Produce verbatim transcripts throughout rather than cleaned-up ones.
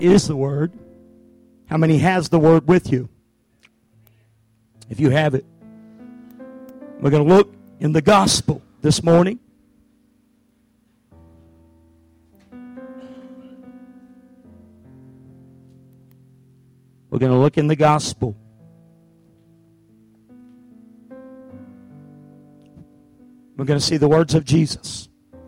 is the Word? How many has the Word with you? If you have it, we're going to look in the Gospel this morning. We're going to look in the Gospel. We're going to see the words of Jesus.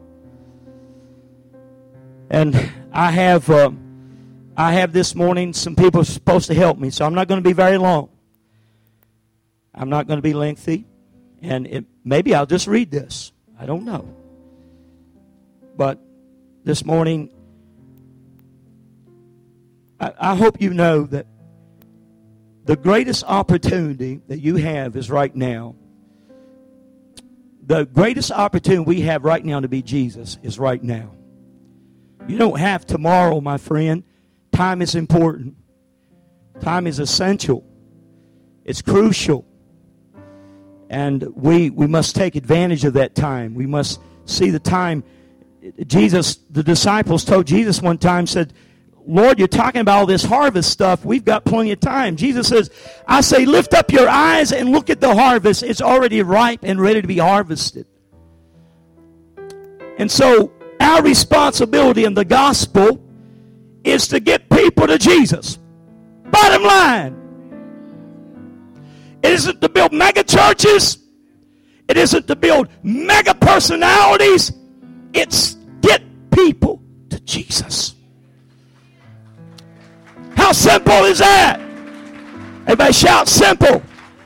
And I have uh, I have this morning some people supposed to help me, so I'm not going to be very long. I'm not going to be lengthy. And it, maybe I'll just read this. I don't know. But this morning, I, I hope you know that the greatest opportunity that you have is right now. The greatest opportunity we have right now to be Jesus is right now. You don't have tomorrow, my friend. Time is important. Time is essential. It's crucial. And we we must take advantage of that time. We must see the time. Jesus, the disciples told Jesus one time, said, Lord, you're talking about all this harvest stuff. We've got plenty of time. Jesus says, I say, lift up your eyes and look at the harvest. It's already ripe and ready to be harvested. And so our responsibility in the gospel is to get people to Jesus. Bottom line. It isn't to build mega churches. It isn't to build mega personalities. It's get people to Jesus. How simple is that? Everybody shout simple.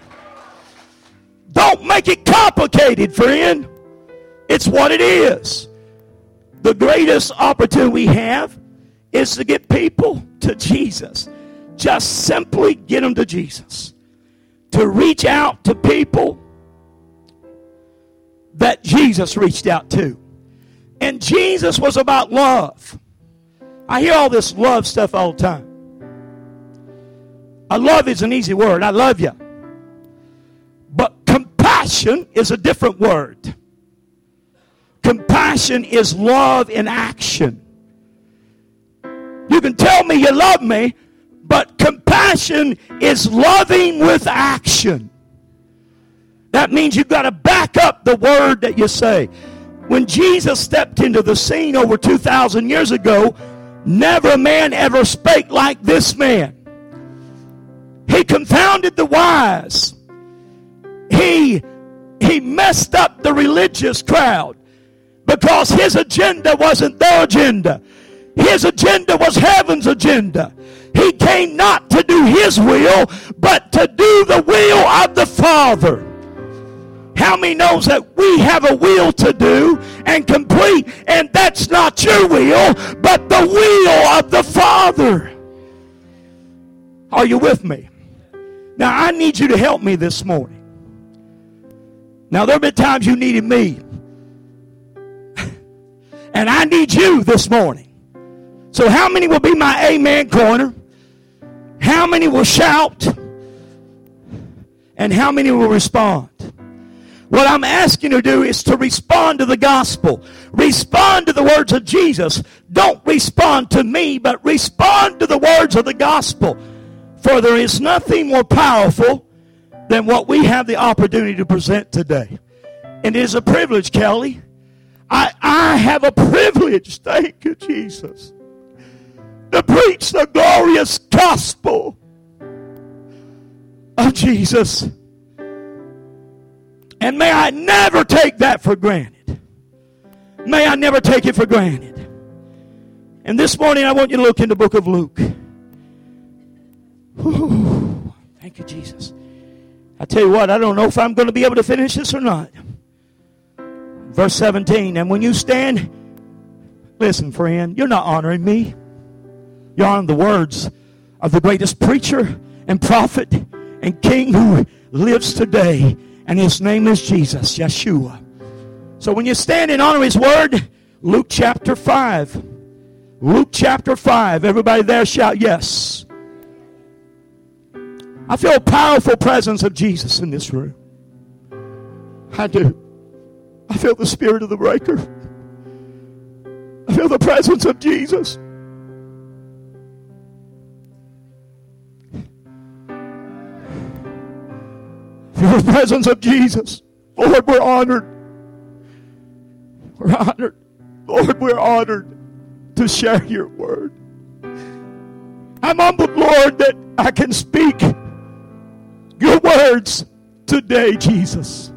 Don't make it complicated, friend. It's what it is. The greatest opportunity we have is to get people to Jesus. Just simply get them to Jesus. To reach out to people that Jesus reached out to. And Jesus was about love. I hear all this love stuff all the time. I love is an easy word. I love you. But compassion is a different word. Compassion is love in action. You can tell me you love me, but compassion is loving with action. That means you've got to back up the word that you say. When Jesus stepped into the scene over two thousand years ago, never a man ever spake like this man. He confounded the wise. He, he messed up the religious crowd because his agenda wasn't their agenda. His agenda was heaven's agenda. He came not to do his will, but to do the will of the Father. How many knows that we have a will to do and complete, and that's not your will, but the will of the Father? Are you with me? Now, I need you to help me this morning. Now, there have been times you needed me. And I need you this morning. So how many will be my amen corner? How many will shout? And how many will respond? What I'm asking you to do is to respond to the gospel. Respond to the words of Jesus. Don't respond to me, but respond to the words of the gospel. For there is nothing more powerful than what we have the opportunity to present today. And it is a privilege, Kelly. I, I have a privilege, thank you, Jesus, to preach the glorious gospel of Jesus. And may I never take that for granted. May I never take it for granted. And this morning I want you to look in the book of Luke. Whew. Thank you, Jesus. I tell you what, I don't know if I'm going to be able to finish this or not. Verse seventeen, and when you stand, listen, friend, you're not honoring me. You're honoring the words of the greatest preacher and prophet and king who lives today, and his name is Jesus, Yeshua. So when you stand and honor his word, Luke chapter five. Luke chapter five. Everybody there shout yes. I feel a powerful presence of Jesus in this room. I do. I feel the spirit of the breaker. I feel the presence of Jesus. the presence of Jesus. Lord, we're honored. We're honored. Lord, we're honored to share your word. I'm humbled, Lord, that I can speak your words today, Jesus.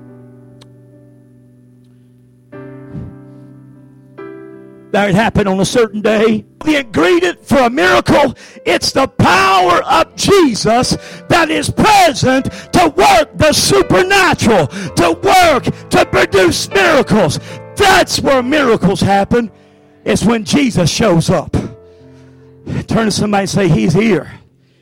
That happened on a certain day. The ingredient for a miracle, it's the power of Jesus that is present to work the supernatural, to work, to produce miracles. That's where miracles happen. It's when Jesus shows up. Turn to somebody and say, he's here.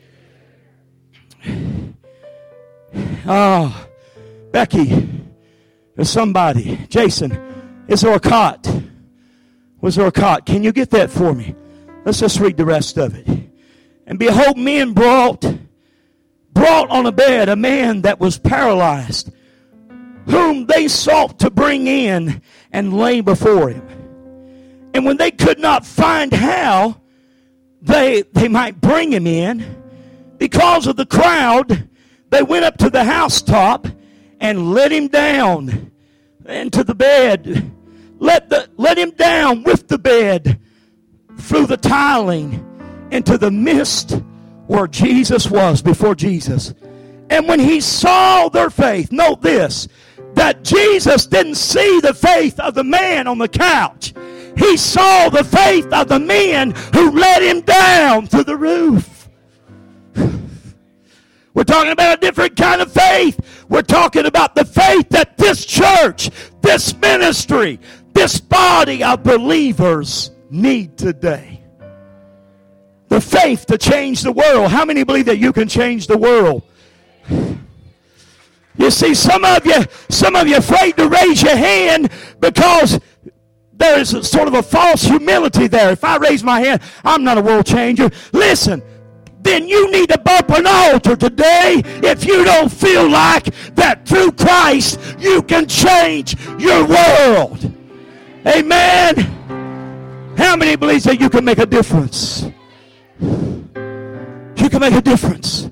Oh, Becky, there's somebody. Jason, is there a cot? Was there a cot? Can you get that for me? Let's just read the rest of it. And behold, men brought, brought on a bed a man that was paralyzed, whom they sought to bring in and lay before him. And when they could not find how they, they might bring him in, because of the crowd, they went up to the housetop and let him down into the bed. Let the let him down with the bed through the tiling into the midst where Jesus was before Jesus. And when he saw their faith, note this, that Jesus didn't see the faith of the man on the couch. He saw the faith of the men who let him down through the roof. We're talking about a different kind of faith. We're talking about the faith that this church, this ministry, this body of believers need today. The faith to change the world. How many believe that you can change the world? You see, some of you, some of you are afraid to raise your hand because there is a sort of a false humility there. If I raise my hand, I'm not a world changer. Listen, then you need to bump an altar today if you don't feel like that through Christ you can change your world. Amen. How many believes that you can make a difference? You can make a difference.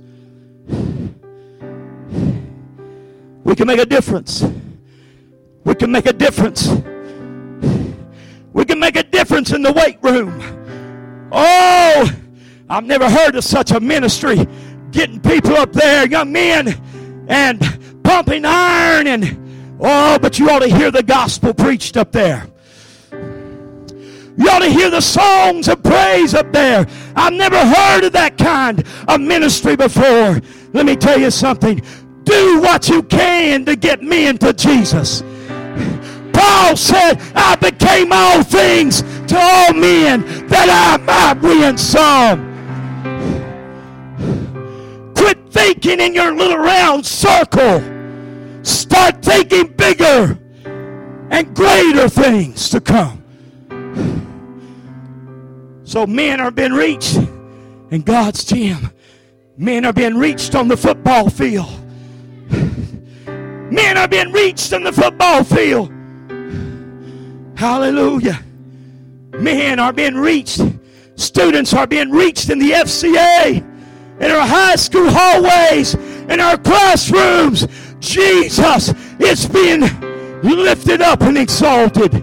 We can make a difference. We can make a difference. We can make a difference in the weight room. Oh, I've never heard of such a ministry, getting people up there, young men, and pumping iron, and oh, but you ought to hear the gospel preached up there. You ought to hear the songs of praise up there. I've never heard of that kind of ministry before. Let me tell you something. Do what you can to get men to Jesus. Paul said, I became all things to all men that I might win some. Quit thinking in your little round circle. Start thinking bigger and greater things to come. So men are being reached in God's gym. Men are being reached on the football field. Men are being reached in the football field. Hallelujah. Men are being reached. Students are being reached in the F C A, in our high school hallways, in our classrooms. Jesus is being lifted up and exalted.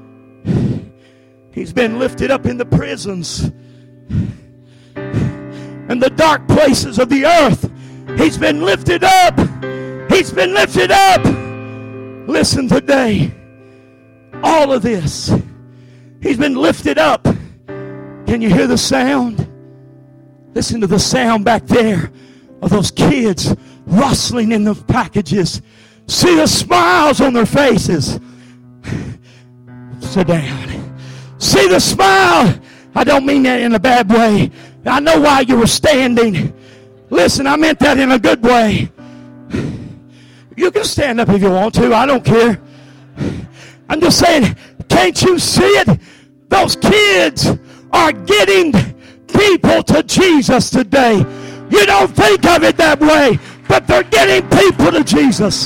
He's been lifted up in the prisons and the dark places of the earth. He's been lifted up. He's been lifted up. Listen today. All of this. He's been lifted up. Can you hear the sound? Listen to the sound back there of those kids rustling in the packages. See the smiles on their faces. Sit down. See the smile. I don't mean that in a bad way. I know why you were standing. Listen, I meant that in a good way. You can stand up if you want to. I don't care. I'm just saying, can't you see it? Those kids are getting people to Jesus today. You don't think of it that way, but they're getting people to Jesus.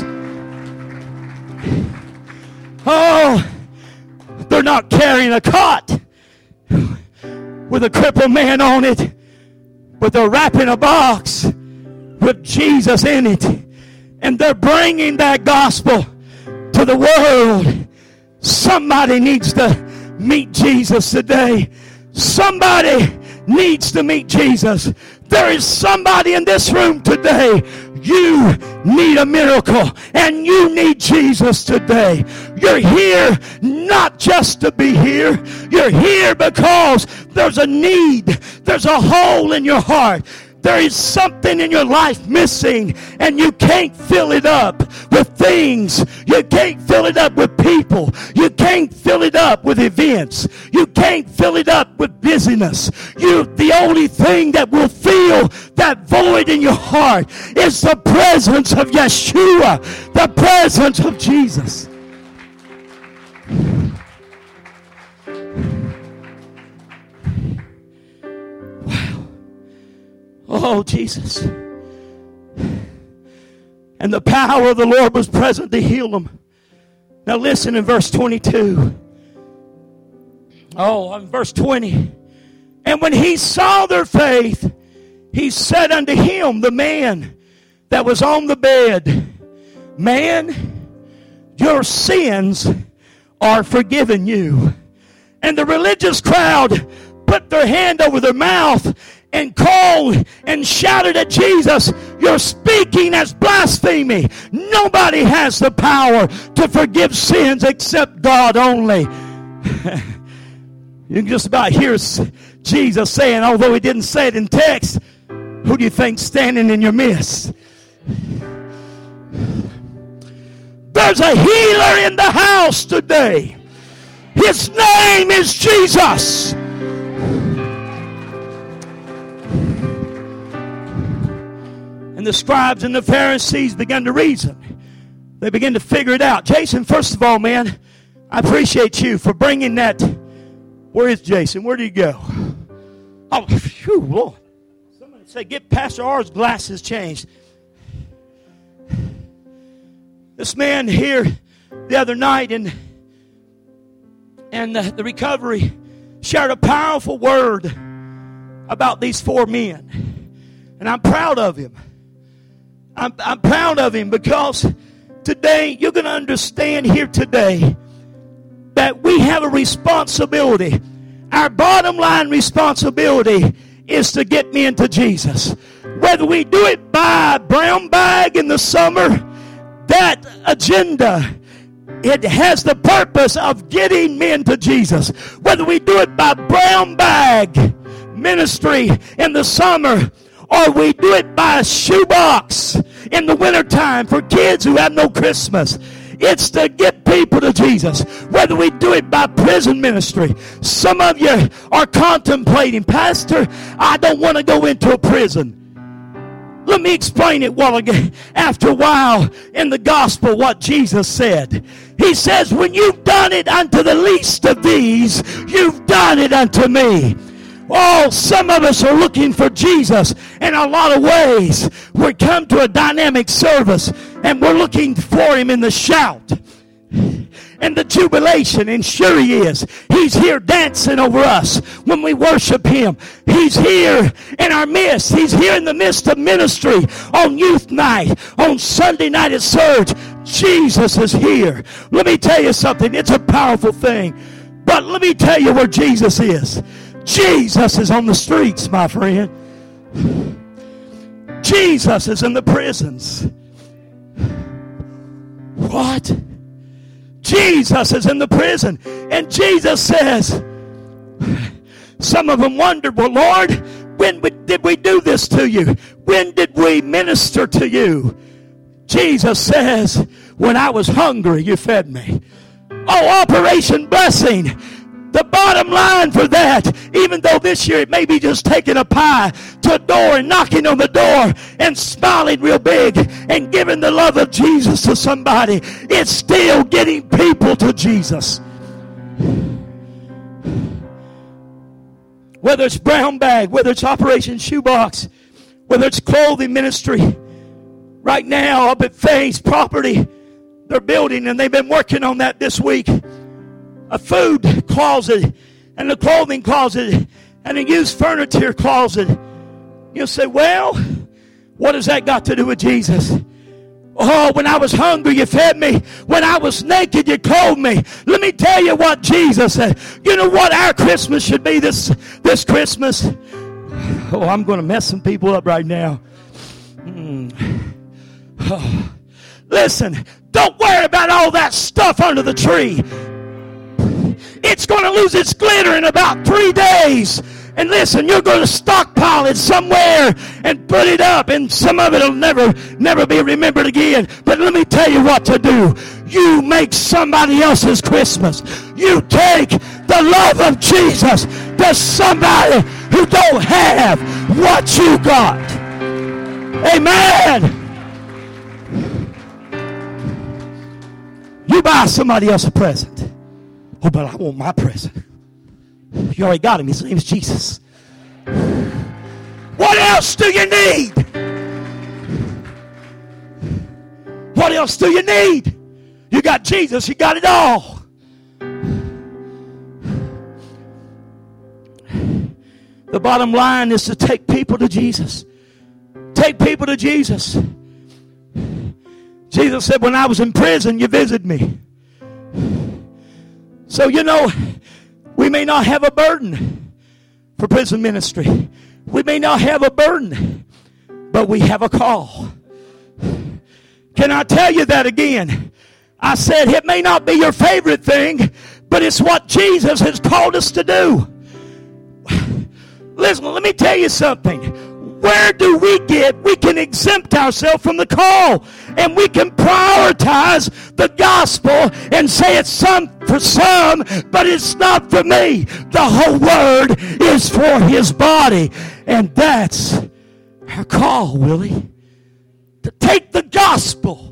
Oh, they're not carrying a cot with a crippled man on it, but they're wrapping a box with Jesus in it. and they're bringing that gospel to the world. Somebody needs to meet Jesus today. Somebody needs to meet Jesus. There is somebody in this room today. You need a miracle, and you need Jesus today. You're here not just to be here. You're here because there's a need. There's a hole in your heart. There is something in your life missing, and you can't fill it up with things. You can't fill it up with people. You can't fill it up with events. You can't fill it up with busyness. You, the only thing that will fill that void in your heart is the presence of Yeshua, the presence of Jesus. Oh, Jesus. And the power of the Lord was present to heal them. Now listen in verse twenty-two. Oh, in verse twenty. And when he saw their faith, he said unto him, the man that was on the bed, man, your sins are forgiven you. And the religious crowd put their hand over their mouth and called and shouted at Jesus, you're speaking as blasphemy. Nobody has the power to forgive sins except God only. You can just about hear Jesus saying, although he didn't say it in text, who do you think's standing in your midst? There's a healer in the house today. His name is Jesus. The scribes and the Pharisees began to reason. They began to figure it out. Jason, first of all, man, I appreciate you for bringing that. Where is Jason? Where did he go? Oh, phew, Lord. Somebody say, get Pastor R's glasses changed. This man here the other night in and the, the recovery shared a powerful word about these four men. And I'm proud of him. I'm, I'm proud of him because today you're going to understand here today that we have a responsibility. Our bottom line responsibility is to get men to Jesus. Whether we do it by brown bag in the summer, that agenda, it has the purpose of getting men to Jesus. Whether we do it by brown bag ministry in the summer, or we do it by a shoebox in the wintertime for kids who have no Christmas. It's to get people to Jesus. Whether we do it by prison ministry. Some of you are contemplating, Pastor, I don't want to go into a prison. Let me explain it while again. After a while in the gospel what Jesus said. He says, when you've done it unto the least of these, you've done it unto me. Oh, some of us are looking for Jesus in a lot of ways. We come to a dynamic service and we're looking for him in the shout and the jubilation, and sure he is. He's here dancing over us when we worship him. He's here in our midst. He's here in the midst of ministry on youth night, on Sunday night at Surge. Jesus is here. Let me tell you something. It's a powerful thing. But let me tell you where Jesus is. Jesus is on the streets, my friend. Jesus is in the prisons. What? Jesus is in the prison. And Jesus says, some of them wondered, well, Lord, when did we do this to you? When did we minister to you? Jesus says, when I was hungry, you fed me. Oh, Operation Blessing. The bottom line for that, even though this year it may be just taking a pie to a door and knocking on the door and smiling real big and giving the love of Jesus to somebody, it's still getting people to Jesus. Whether it's brown bag, whether it's Operation Shoebox, whether it's clothing ministry. Right now up at Faye's property, they're building, and they've been working on that this week. A food closet and a clothing closet and a used furniture closet. You'll say, well, what has that got to do with Jesus? Oh, when I was hungry, you fed me. When I was naked, you clothed me. Let me tell you what Jesus said. You know what our Christmas should be this, this Christmas? Oh, I'm going to mess some people up right now. Mm. Oh. Listen, don't worry about all that stuff under the tree. It's going to lose its glitter in about three days. And listen, you're going to stockpile it somewhere and put it up, and some of it will never, never be remembered again. But let me tell you what to do. You make somebody else's Christmas. You take the love of Jesus to somebody who don't have what you got. Amen. You buy somebody else a present. Oh, but I want my present. You already got him. His name is Jesus. What else do you need? What else do you need? You got Jesus. You got it all. The bottom line is to take people to Jesus. Take people to Jesus. Jesus said, when I was in prison, you visited me. So, you know, we may not have a burden for prison ministry. We may not have a burden, but we have a call. Can I tell you that again? I said it may not be your favorite thing, but it's what Jesus has called us to do. Listen, let me tell you something. Where do we get, we can exempt ourselves from the call, and we can prioritize the gospel and say it's some for some, but it's not for me. The whole word is for his body, and that's our call, Willie, to take the gospel.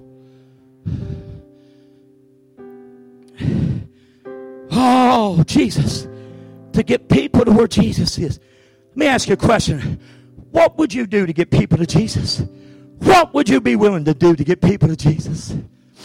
Oh, Jesus, to get people to where Jesus is. Let me ask you a question. What would you do to get people to Jesus? What would you be willing to do to get people to Jesus?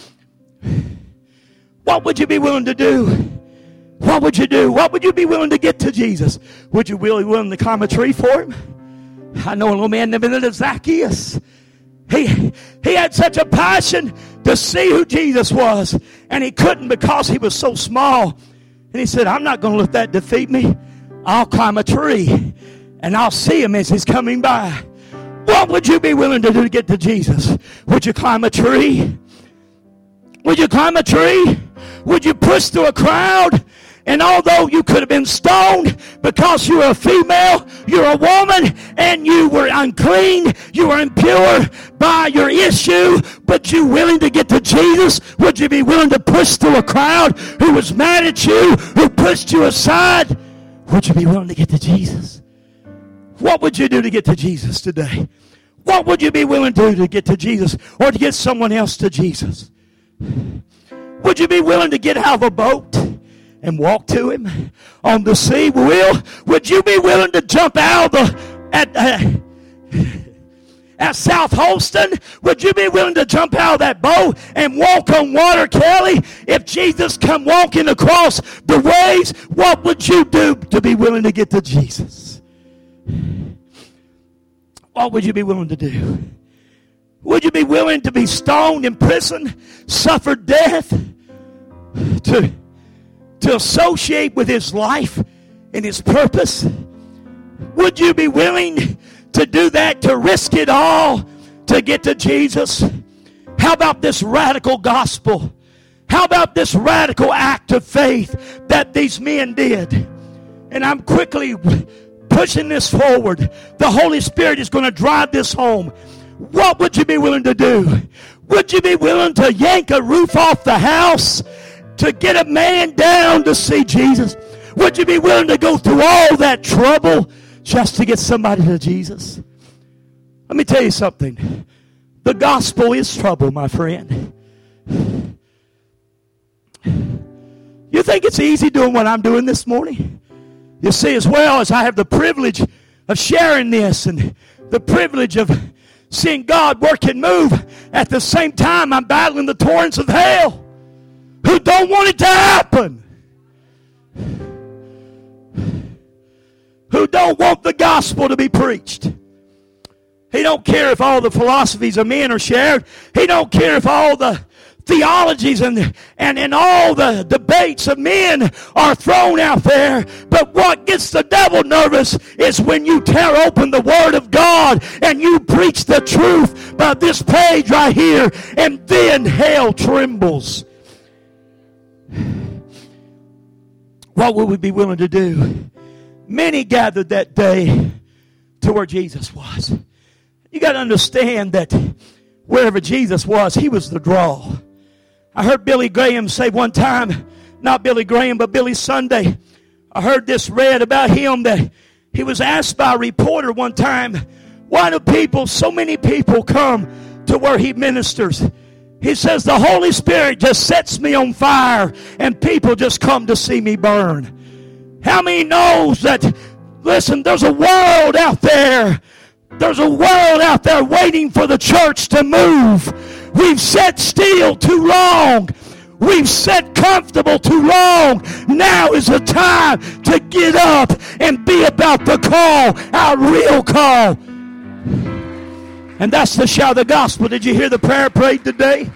What would you be willing to do? What would you do? What would you be willing to get to Jesus? Would you really be willing to climb a tree for him? I know a little man named Zacchaeus. He, he had such a passion to see who Jesus was, and he couldn't because he was so small. And he said, I'm not going to let that defeat me. I'll climb a tree, and I'll see him as he's coming by. What would you be willing to do to get to Jesus? Would you climb a tree? Would you climb a tree? Would you push through a crowd? And although you could have been stoned because you were a female, you're a woman, and you were unclean, you were impure by your issue, but you willing to get to Jesus? Would you be willing to push through a crowd who was mad at you, who pushed you aside? Would you be willing to get to Jesus? What would you do to get to Jesus today? What would you be willing to do to get to Jesus, or to get someone else to Jesus? Would you be willing to get out of a boat and walk to him on the sea? Will, would you be willing to jump out of the, at, uh, at South Holston? Would you be willing to jump out of that boat and walk on water, Kelly? If Jesus come walking across the waves, what would you do to be willing to get to Jesus? What would you be willing to do? Would you be willing to be stoned in prison, suffer death, to, to associate with his life and his purpose? Would you be willing to do that, to risk it all to get to Jesus? How about this radical gospel? How about this radical act of faith that these men did? And I'm quickly pushing this forward. The Holy Spirit is going to drive this home. What would you be willing to do? Would you be willing to yank a roof off the house to get a man down to see Jesus? Would you be willing to go through all that trouble just to get somebody to Jesus? Let me tell you something. The gospel is trouble, my friend. You think it's easy doing what I'm doing this morning? You see, as well as I have the privilege of sharing this and the privilege of seeing God work and move, at the same time I'm battling the torrents of hell who don't want it to happen, who don't want the gospel to be preached. He don't care if all the philosophies of men are shared. He don't care if all the theologies and, and, and all the debates of men are thrown out there. But what gets the devil nervous is when you tear open the Word of God and you preach the truth by this page right here, and then hell trembles. What would we be willing to do? Many gathered that day to where Jesus was. You got to understand that wherever Jesus was, he was the draw. I heard Billy Graham say one time, not Billy Graham, but Billy Sunday. I heard this read about him, that he was asked by a reporter one time, why do people, so many people come to where he ministers? He says, the Holy Spirit just sets me on fire and people just come to see me burn. How many knows that, listen, there's a world out there. There's a world out there waiting for the church to move. We've sat still too long. We've sat comfortable too long. Now is the time to get up and be about the call, our real call. And that's the shout of the gospel. Did you hear the prayer prayed today?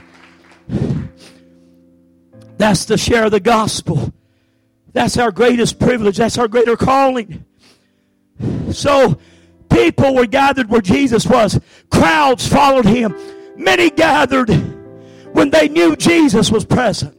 That's the share of the gospel. That's our greatest privilege. That's our greater calling. So people were gathered where Jesus was. Crowds followed him. Many gathered when they knew Jesus was present.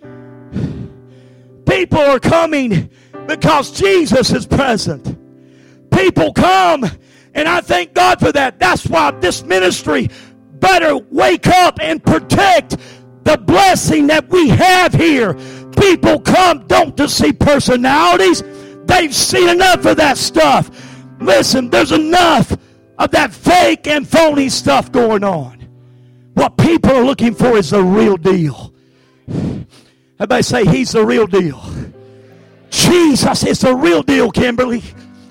People are coming because Jesus is present. People come, and I thank God for that. That's why this ministry better wake up and protect the blessing that we have here. People come don't to see personalities. They've seen enough of that stuff. Listen, there's enough of that fake and phony stuff going on. What people are looking for is the real deal. Everybody say, he's the real deal. Jesus is the real deal, Kimberly.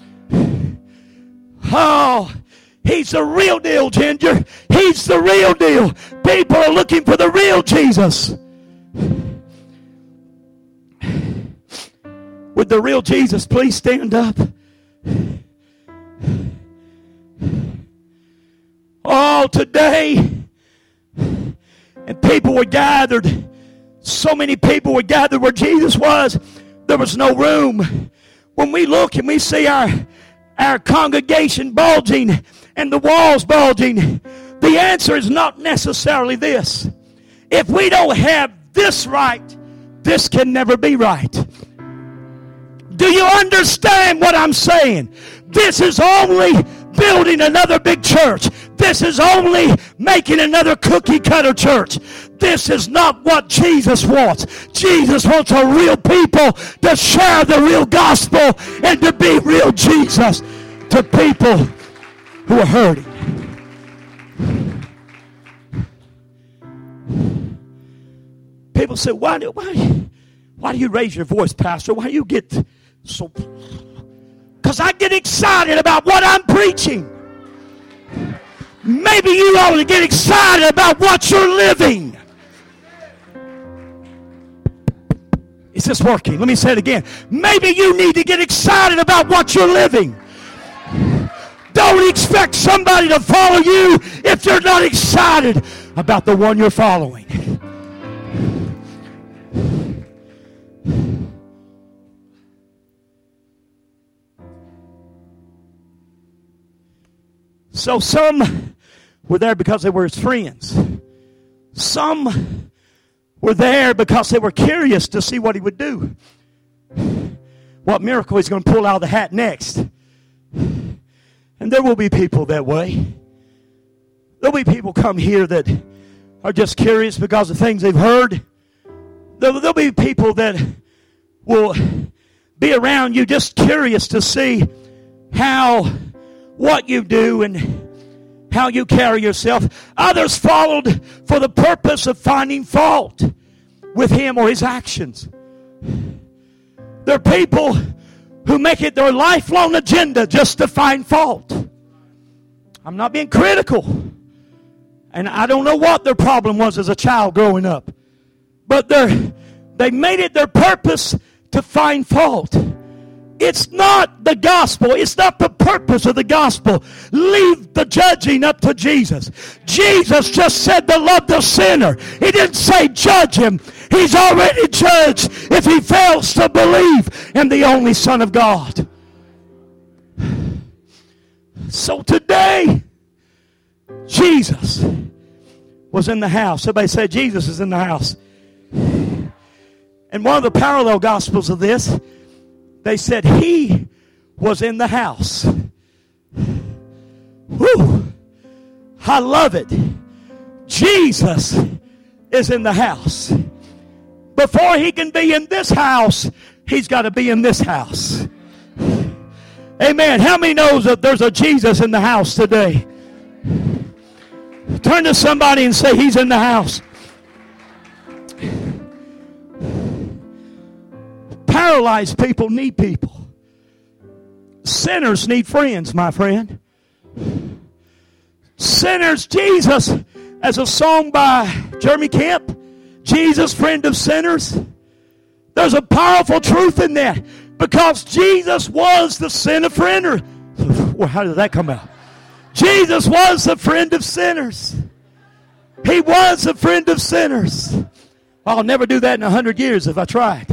Oh, he's the real deal, Ginger. He's the real deal. People are looking for the real Jesus. Would the real Jesus please stand up? Oh, today, and people were gathered. So many people were gathered where Jesus was. There was no room. When we look and we see our, our congregation bulging and the walls bulging, the answer is not necessarily this. If we don't have this right, this can never be right. Do you understand what I'm saying? This is only building another big church. This is only making another cookie cutter church. This is not what Jesus wants. Jesus wants a real people to share the real gospel and to be real Jesus to people who are hurting. People say, why do, why, why do you raise your voice, Pastor? Why do you get so... Because I get excited about what I'm preaching. Maybe you ought to get excited about what you're living. Is this working? Let me say it again. Maybe you need to get excited about what you're living. Don't expect somebody to follow you if you're not excited about the one you're following. So some were there because they were his friends. Some were there because they were curious to see what he would do. What miracle he's going to pull out of the hat next. And there will be people that way. There'll be people come here that are just curious because of things they've heard. There'll, there'll be people that will be around you just curious to see how, what you do and how you carry yourself. Others followed for the purpose of finding fault with him or his actions. There are people who make it their lifelong agenda just to find fault. I'm not being critical. And I don't know what their problem was as a child growing up. But they they made it their purpose to find fault. It's not the gospel. It's not the purpose of the gospel. Leave the judging up to Jesus. Jesus just said to love the sinner. He didn't say judge him. He's already judged if he fails to believe in the only Son of God. So today, Jesus was in the house. Everybody say Jesus is in the house. And one of the parallel gospels of this, they said he was in the house. Whew. I love it. Jesus is in the house. Before he can be in this house, he's got to be in this house. Amen. How many knows that there's a Jesus in the house today? Turn to somebody and say he's in the house. Paralyzed people need people. Sinners need friends, my friend. Sinners, Jesus, as a song by Jeremy Camp, Jesus, friend of sinners. There's a powerful truth in that, because Jesus was the sin offender. Well, how did that come out? Jesus was the friend of sinners. He was a friend of sinners. I'll never do that in a hundred years if I tried.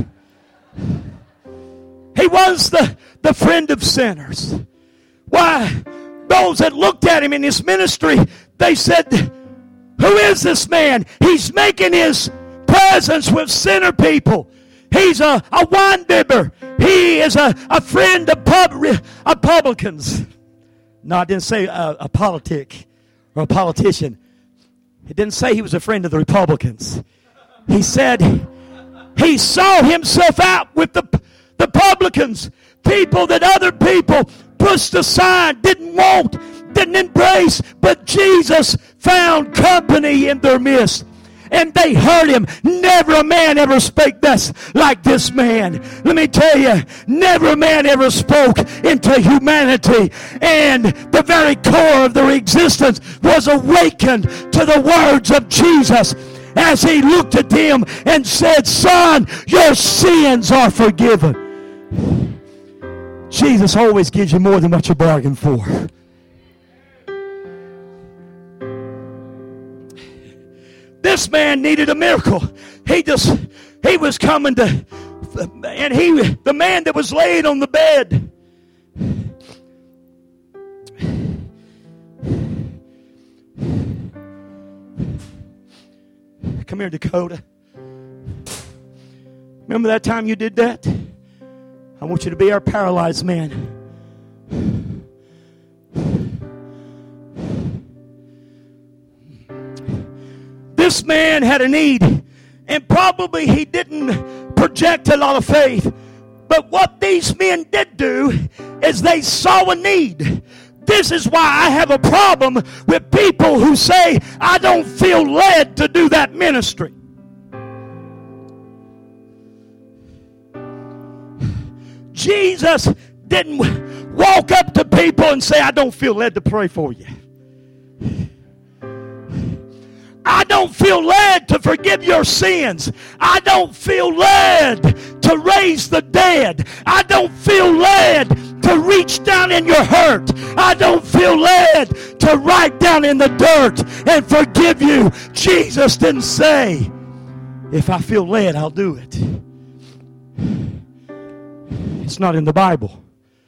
He was the, the friend of sinners. Why? Those that looked at him in his ministry, they said, who is this man? He's making his presence with sinner people. He's a, a wine bibber. He is a, a friend of, pub, of publicans. No, I didn't say a, a politic or a politician. It didn't say he was a friend of the Republicans. He said he saw himself out with the, the publicans, people that other people pushed aside, didn't want, didn't embrace, but Jesus found company in their midst. And they heard him. Never a man ever spake thus like this man. Let me tell you, never a man ever spoke into humanity. And the very core of their existence was awakened to the words of Jesus as he looked at them and said, son, your sins are forgiven. Jesus always gives you more than what you bargained for. This man needed a miracle. He just, he was coming to, and he, the man that was laid on the bed, come here, Dakota. Remember that time you did that? I want you to be our paralyzed man. This man had a need, and probably he didn't project a lot of faith. But what these men did do is they saw a need. This is why I have a problem with people who say, I don't feel led to do that ministry. Jesus didn't walk up to people and say, I don't feel led to pray for you. I don't feel led to forgive your sins. I don't feel led to raise the dead. I don't feel led to reach down in your hurt. I don't feel led to write down in the dirt and forgive you. Jesus didn't say, if I feel led, I'll do it. It's not in the Bible.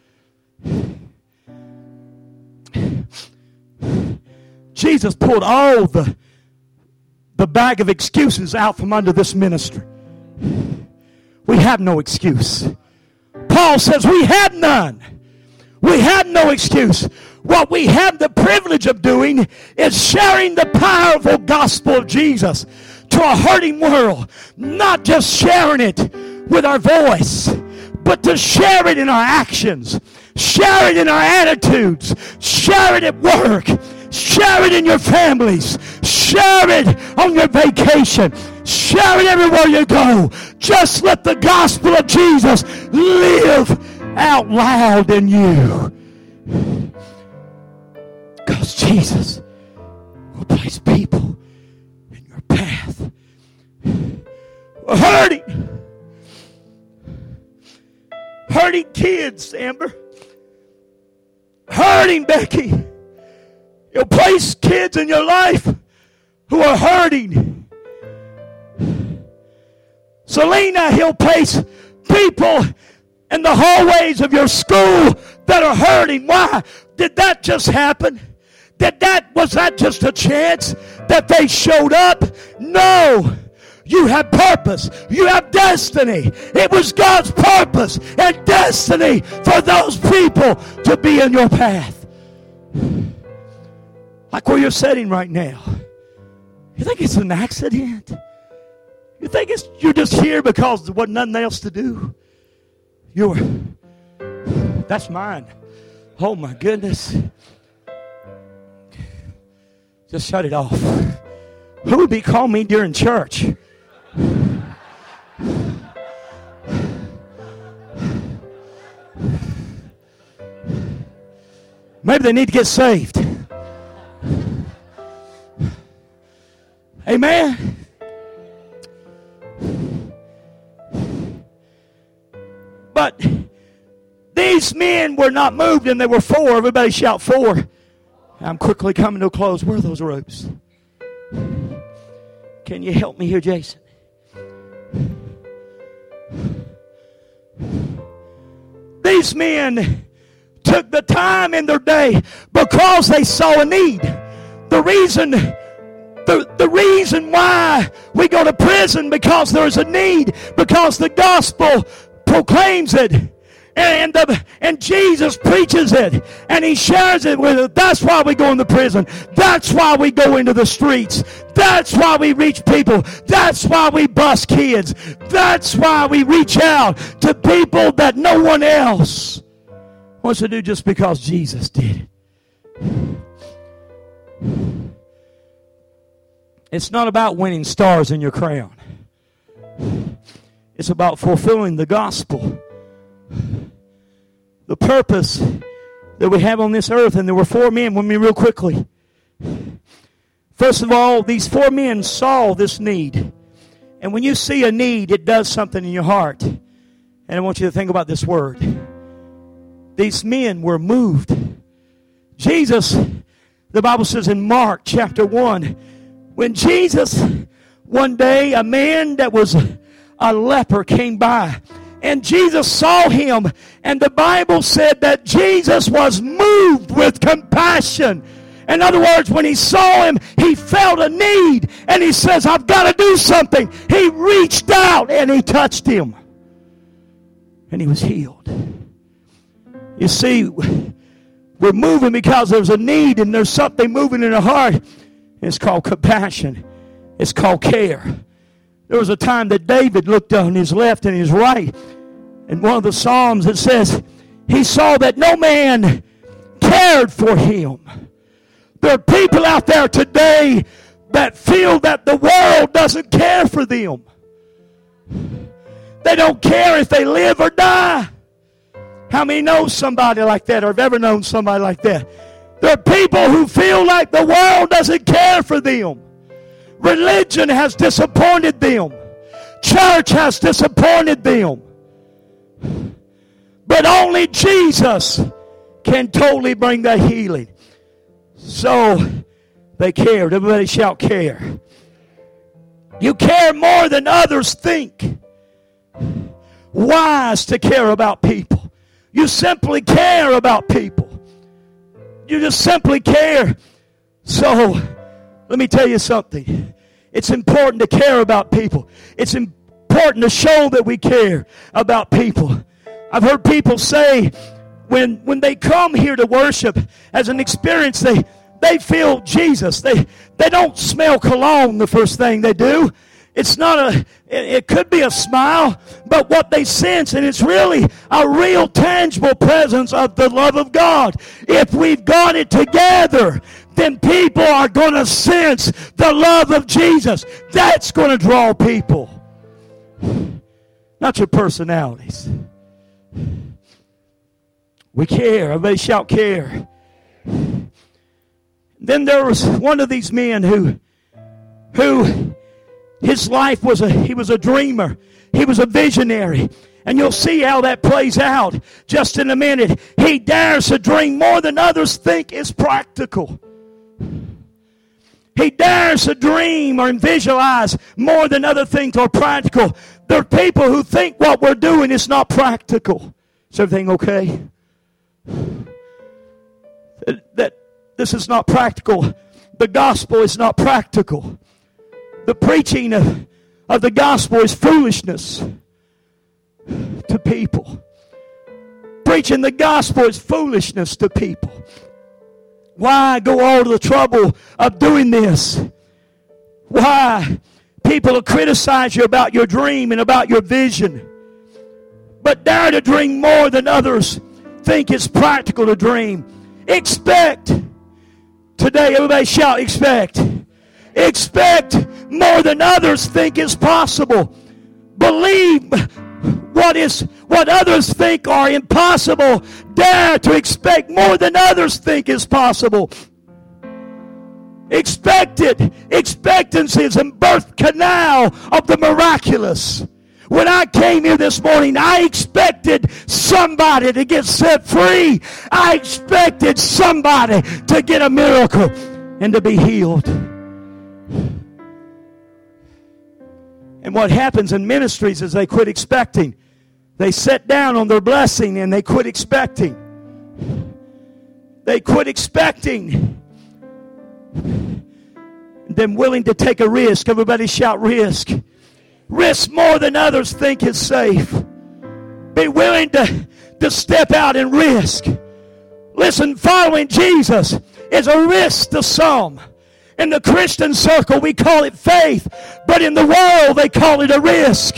Jesus pulled all the the bag of excuses out from under this ministry. We have no excuse. Paul says we have none. We have no excuse. What we have the privilege of doing is sharing the powerful gospel of Jesus to a hurting world. Not just sharing it with our voice, but to share it in our actions. Share it in our attitudes. Share it at work. Share it in your families. Share it on your vacation. Share it everywhere you go. Just let the gospel of Jesus live out loud in you. Because Jesus will place people in your path. We're hurting. Hurting hurting kids, Amber. Hurting, Becky. You'll place kids in your life who are hurting. Selena, he'll place people in the hallways of your school that are hurting. Why? Did that just happen? Did that, was that just a chance that they showed up? No. You have purpose. You have destiny. It was God's purpose and destiny for those people to be in your path. Like where you're sitting right now. You think it's an accident? You think it's you're just here because there wasn't nothing else to do? You're, that's mine. Oh my goodness. Just shut it off. Who would be calling me during church? Maybe they need to get saved. Amen. But these men were not moved, and they were four. Everybody shout four. I'm quickly coming to a close. Where are those ropes? Can you help me here, Jason? These men took the time in their day because they saw a need. The reason, the, the reason why we go to prison, because there's a need, because the gospel proclaims it, and the, and Jesus preaches it, and he shares it with us. That's why we go into prison. That's why we go into the streets. That's why we reach people. That's why we bus kids. That's why we reach out to people that no one else wants to do, just because Jesus did it. It's not about winning stars in your crown. It's about fulfilling the gospel. The purpose that we have on this earth. And there were four men with me real quickly. First of all, these four men saw this need. And when you see a need, it does something in your heart. And I want you to think about this word. These men were moved. Jesus, the Bible says in Mark chapter one, when Jesus, one day, a man that was a leper came by. And Jesus saw him. And the Bible said that Jesus was moved with compassion. In other words, when he saw him, he felt a need. And he says, I've got to do something. He reached out and he touched him. And he was healed. You see, we're moving because there's a need and there's something moving in our heart. It's called compassion. It's called care. There was a time that David looked on his left and his right. In one of the Psalms it says, he saw that no man cared for him. There are people out there today that feel that the world doesn't care for them. They don't care if they live or die. How many know somebody like that or have ever known somebody like that? There are people who feel like the world doesn't care for them. Religion has disappointed them. Church has disappointed them. But only Jesus can totally bring that healing. So they cared. Everybody shout care. You care more than others think. Wise to care about people. You simply care about people. You just simply care. So let me tell you something. It's important to care about people. It's important to show that we care about people. I've heard people say when when they come here to worship as an experience, they they feel Jesus. They they don't smell cologne the first thing they do. It's not a, it, it could be a smile, but what they sense, and it's really a real tangible presence of the love of God. If we've got it together, then people are going to sense the love of Jesus. That's going to draw people. Not your personalities. We care. Everybody shout care. Then there was one of these men who, who his life was a, he was a dreamer. He was a visionary. And you'll see how that plays out just in a minute. He dares to dream more than others think is practical. He dares to dream or visualize more than other things are practical. There are people who think what we're doing is not practical. Is everything okay? That, that this is not practical. The gospel is not practical. The preaching of, of the gospel is foolishness to people. Preaching the gospel is foolishness to people. Why go all to the trouble of doing this? Why? People will criticize you about your dream and about your vision. But dare to dream more than others think it's practical to dream. Expect. Today, everybody shout, expect. Expect more than others think is possible. Believe what is what others think are impossible. Dare to expect more than others think is possible. Expect it. Expectancy is a birth canal of the miraculous. When I came here this morning, I expected somebody to get set free. I expected somebody to get a miracle and to be healed. And what happens in ministries is they quit expecting. They sit down on their blessing and they quit expecting. They quit expecting. Them willing to take a risk. Everybody shout risk. Risk more than others think is safe. Be willing to, to step out and risk. Listen, following Jesus is a risk to some. In the Christian circle, we call it faith. But in the world, they call it a risk.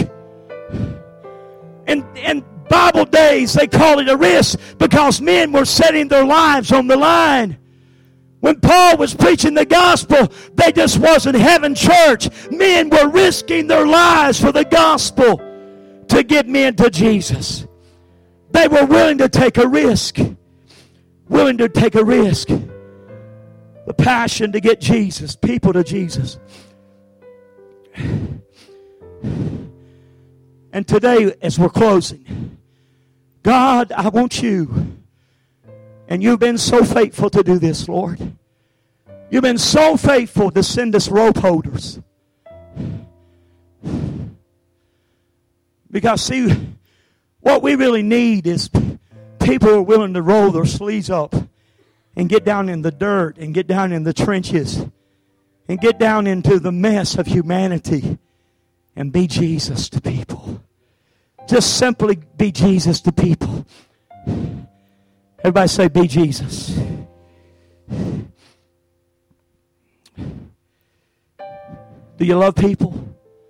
In, in Bible days, they call it a risk because men were setting their lives on the line. When Paul was preaching the gospel, they just wasn't having church. Men were risking their lives for the gospel to get men to Jesus. They were willing to take a risk. Willing to take a risk. The passion to get Jesus, people to Jesus. And today, as we're closing, God, I want you. And you've been so faithful to do this, Lord. You've been so faithful to send us rope holders. Because, see, what we really need is people who are willing to roll their sleeves up and get down in the dirt and get down in the trenches and get down into the mess of humanity and be Jesus to people. Just simply be Jesus to people. Everybody say, be Jesus. Do you love people?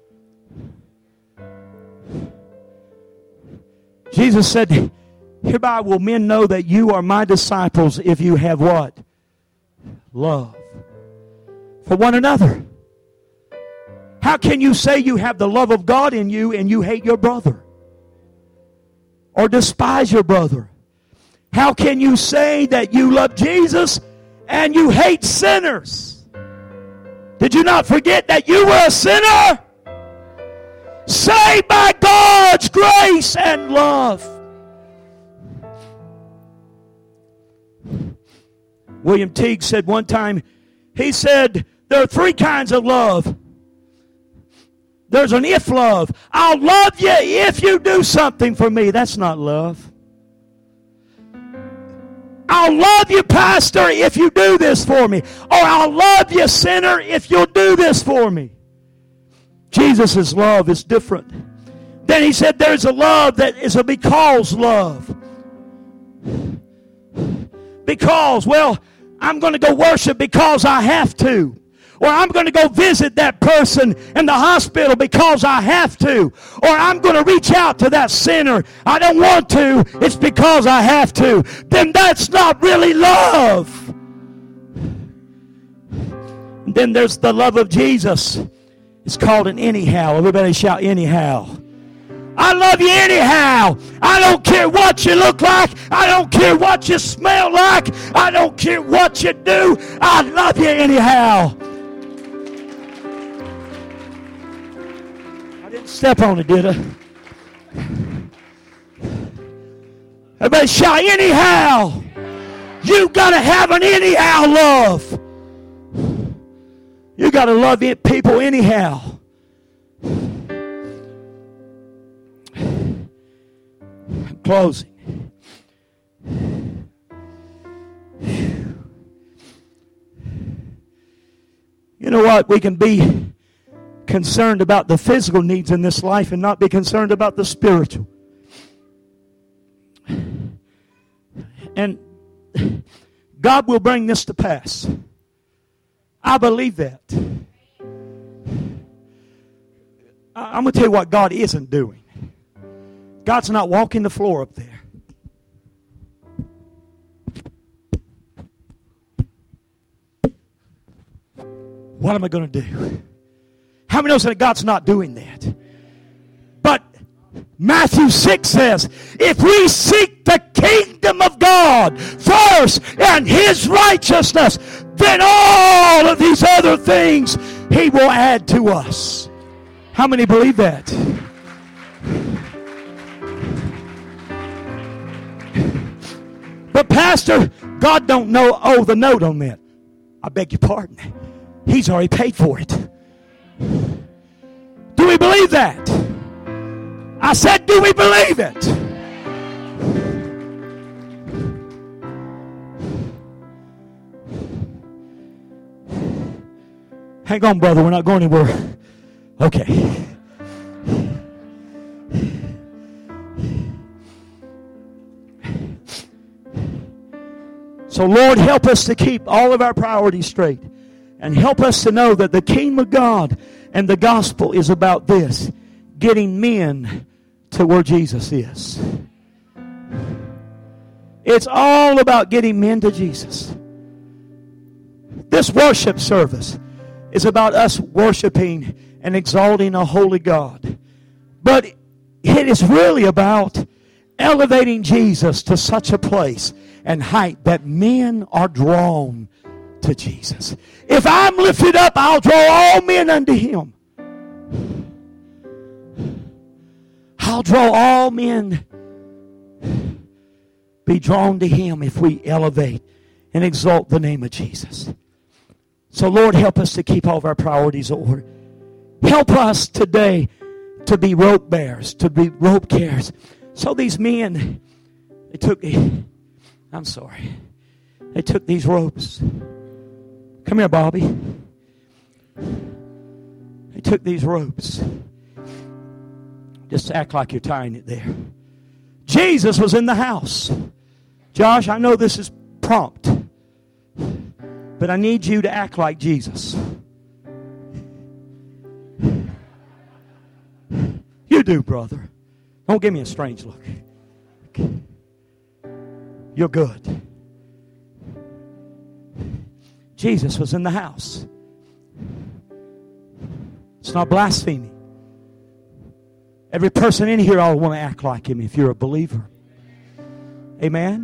Jesus said, hereby will men know that you are my disciples if you have what? Love for one another. How can you say you have the love of God in you and you hate your brother? Or despise your brother? How can you say that you love Jesus and you hate sinners? Did you not forget that you were a sinner? Saved by God's grace and love. William Teague said one time, he said, there are three kinds of love. There's an if love. I'll love you if you do something for me. That's not love. I'll love you, pastor, if you do this for me. Or I'll love you, sinner, if you'll do this for me. Jesus' love is different. Then he said there's a love that is a because love. Because, well, I'm going to go worship because I have to. Or I'm going to go visit that person in the hospital because I have to. Or I'm going to reach out to that sinner. I don't want to. It's because I have to. Then that's not really love. And then there's the love of Jesus. It's called an anyhow. Everybody shout anyhow. I love you anyhow. I don't care what you look like. I don't care what you smell like. I don't care what you do. I love you anyhow. I didn't step on it, did I? Everybody shout, anyhow. You got to have an anyhow love. You got to love people anyhow. I'm closing. You know what? We can be concerned about the physical needs in this life and not be concerned about the spiritual. And God will bring this to pass. I believe that. I'm going to tell you what God isn't doing. God's not walking the floor up there. What am I going to do? How many knows that God's not doing that? But Matthew six says, if we seek the kingdom of God first and His righteousness, then all of these other things He will add to us. How many believe that? But Pastor, God don't know owe the note on that. I beg your pardon. He's already paid for it. Do we believe that? I said, do we believe it? Hang on, brother. We're not going anywhere. Okay. So, Lord, help us to keep all of our priorities straight. And help us to know that the kingdom of God and the gospel is about this. Getting men to where Jesus is. It's all about getting men to Jesus. This worship service is about us worshiping and exalting a holy God. But it is really about elevating Jesus to such a place and height that men are drawn to Jesus. If I'm lifted up, I'll draw all men unto Him. I'll draw all men be drawn to Him if we elevate and exalt the name of Jesus. So Lord, help us to keep all of our priorities in order. Help us today to be rope bearers, to be rope carriers. So these men, they took, I'm sorry, they took these ropes. Come here, Bobby. They took these ropes. Just act like you're tying it there. Jesus was in the house. Josh, I know this is prompt, but I need you to act like Jesus. You do, brother. Don't give me a strange look. You're good. Jesus was in the house. It's not blasphemy. Every person in here ought to want to act like Him if you're a believer. Amen?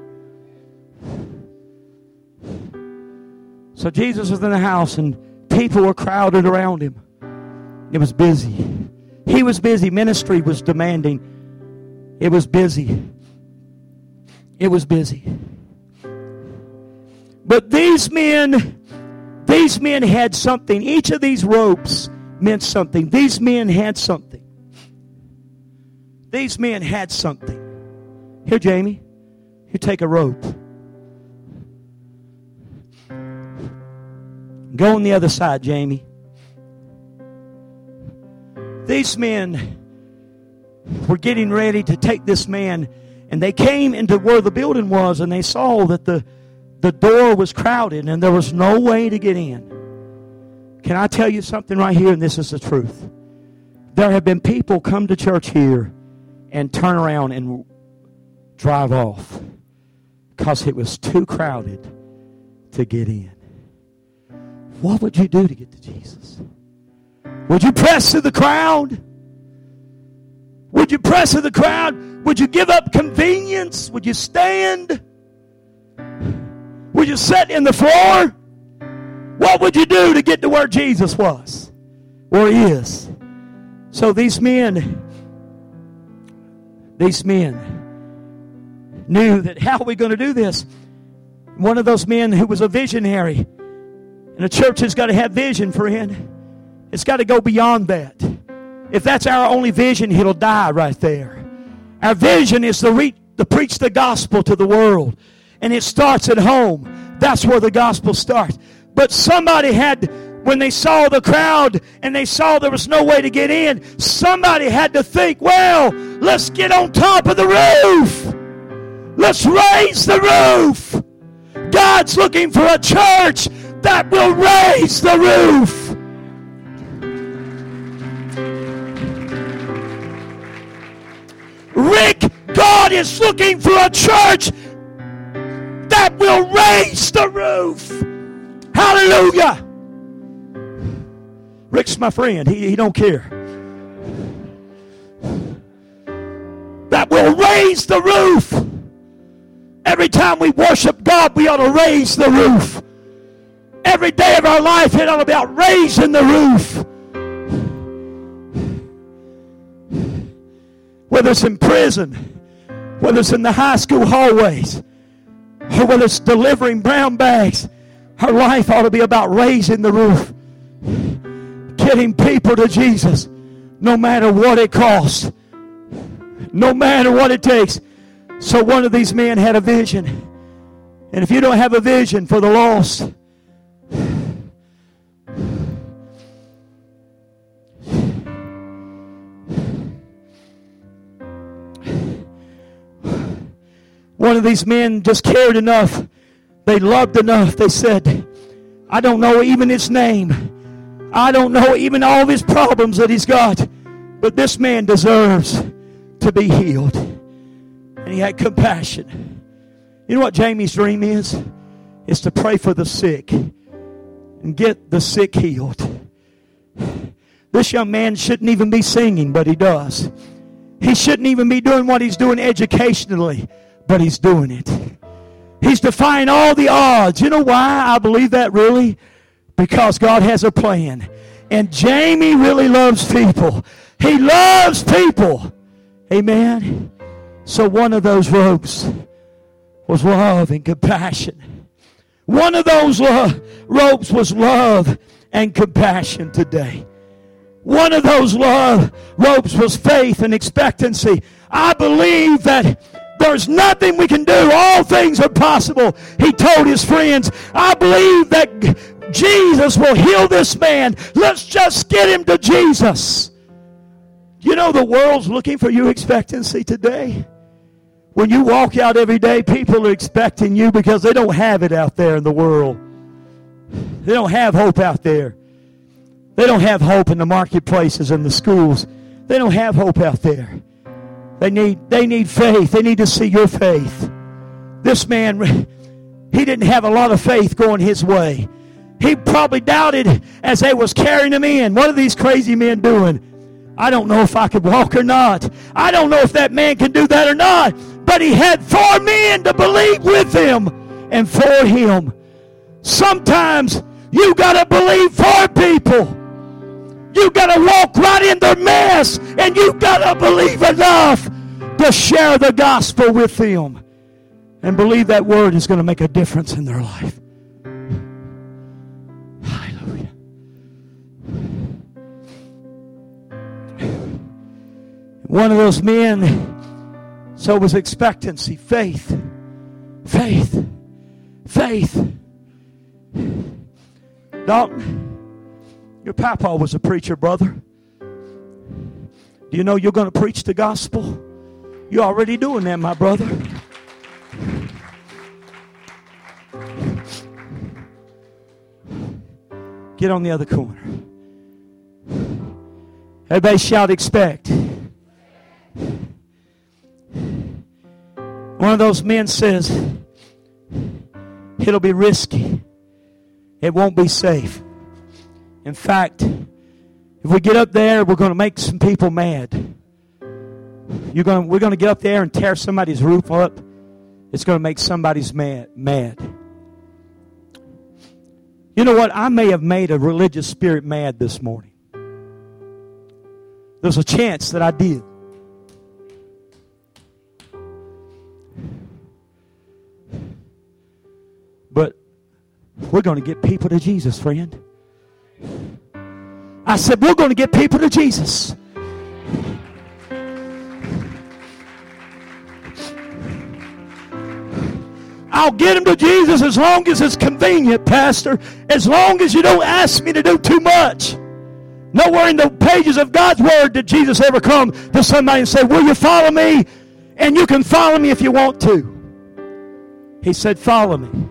So Jesus was in the house and people were crowded around Him. It was busy. He was busy. Ministry was demanding. It was busy. It was busy. But these men, these men had something. Each of these ropes meant something. These men had something. These men had something. Here, Jamie, you take a rope. Go on the other side, Jamie. These men were getting ready to take this man, and they came into where the building was, and they saw that the, the door was crowded, and there was no way to get in. Can I tell you something right here, and this is the truth? There have been people come to church here and turn around and drive off because it was too crowded to get in. What would you do to get to Jesus? Would you press through the crowd? Would you press through the crowd? Would you give up convenience? Would you stand? Would you sit in the floor? What would you do to get to where Jesus was? Where He is? So these men, these men knew that, how are we going to do this? One of those men who was a visionary. And a church has got to have vision, friend. It's got to go beyond that. If that's our only vision, it'll die right there. Our vision is to, re- to preach the gospel to the world. And it starts at home. That's where the gospel starts. But somebody had, when they saw the crowd and they saw there was no way to get in, somebody had to think, well, let's get on top of the roof. Let's raise the roof. God's looking for a church that will raise the roof. Rick, God is looking for a church that will raise the roof. Hallelujah. Rick's my friend. He, he don't care. That will raise the roof. Every time we worship God, we ought to raise the roof. Every day of our life, it ought to be about raising the roof. Whether it's in prison, whether it's in the high school hallways, or whether it's delivering brown bags, our life ought to be about raising the roof. Getting people to Jesus, no matter what it costs. No matter what it takes. So one of these men had a vision. And if you don't have a vision for the lost, one of these men just cared enough. They loved enough. They said, I don't know even his name. I don't know even all of his problems that he's got. But this man deserves to be healed. And he had compassion. You know what Jamie's dream is? It's to pray for the sick and get the sick healed. This young man shouldn't even be singing, but he does. He shouldn't even be doing what he's doing educationally, but he's doing it. He's defying all the odds. You know why I believe that really? Because God has a plan. And Jamie really loves people. He loves people. Amen. So one of those ropes was love and compassion. One of those lo- ropes was love and compassion today. One of those love ropes was faith and expectancy. I believe that there's nothing we can do. All things are possible. He told his friends, I believe that Jesus will heal this man. Let's just get him to Jesus. You know the world's looking for your expectancy today. When you walk out every day, people are expecting you because they don't have it out there in the world. They don't have hope out there. They don't have hope in the marketplaces and the schools. They don't have hope out there. They need, they need faith. They need to see your faith. This man, he didn't have a lot of faith going his way. He probably doubted as they was carrying him in. What are these crazy men doing? I don't know if I could walk or not. I don't know if that man can do that or not. But he had four men to believe with him and for him. Sometimes you got to believe for people. You got to walk right in their mess, and you got to believe enough to share the gospel with them and believe that word is going to make a difference in their life. Hallelujah. One of those men, so was expectancy, faith, faith, faith. Dalton, your papa was a preacher, brother. Do you know you're going to preach the gospel? You're already doing that, my brother. Get on the other corner. Everybody shout, expect. One of those men says, it'll be risky. It won't be safe. In fact, if we get up there, we're going to make some people mad. You're going to, we're going to get up there and tear somebody's roof up. It's going to make somebody's mad, mad. You know what? I may have made a religious spirit mad this morning. There's a chance that I did. we're going to get people to Jesus, friend. I said, we're going to get people to Jesus. I'll get them to Jesus as long as it's convenient, Pastor. As long as you don't ask me to do too much. Nowhere in the pages of God's Word did Jesus ever come to somebody and say, will you follow me? And you can follow me if you want to. He said, follow me.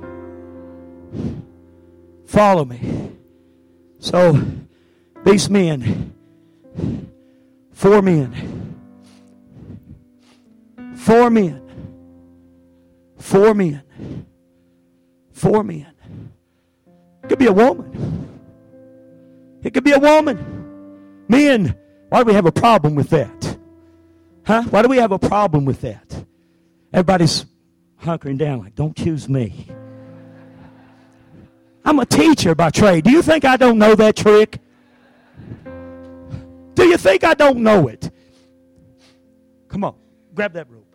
Follow me. So, these men, four men, four men, four men, four men. It could be a woman. It could be a woman. Men, why do we have a problem with that? Huh? Why do we have a problem with that? Everybody's hunkering down like, don't choose me. I'm a teacher by trade. Do you think I don't know that trick? Do you think I don't know it? Come on, grab that rope.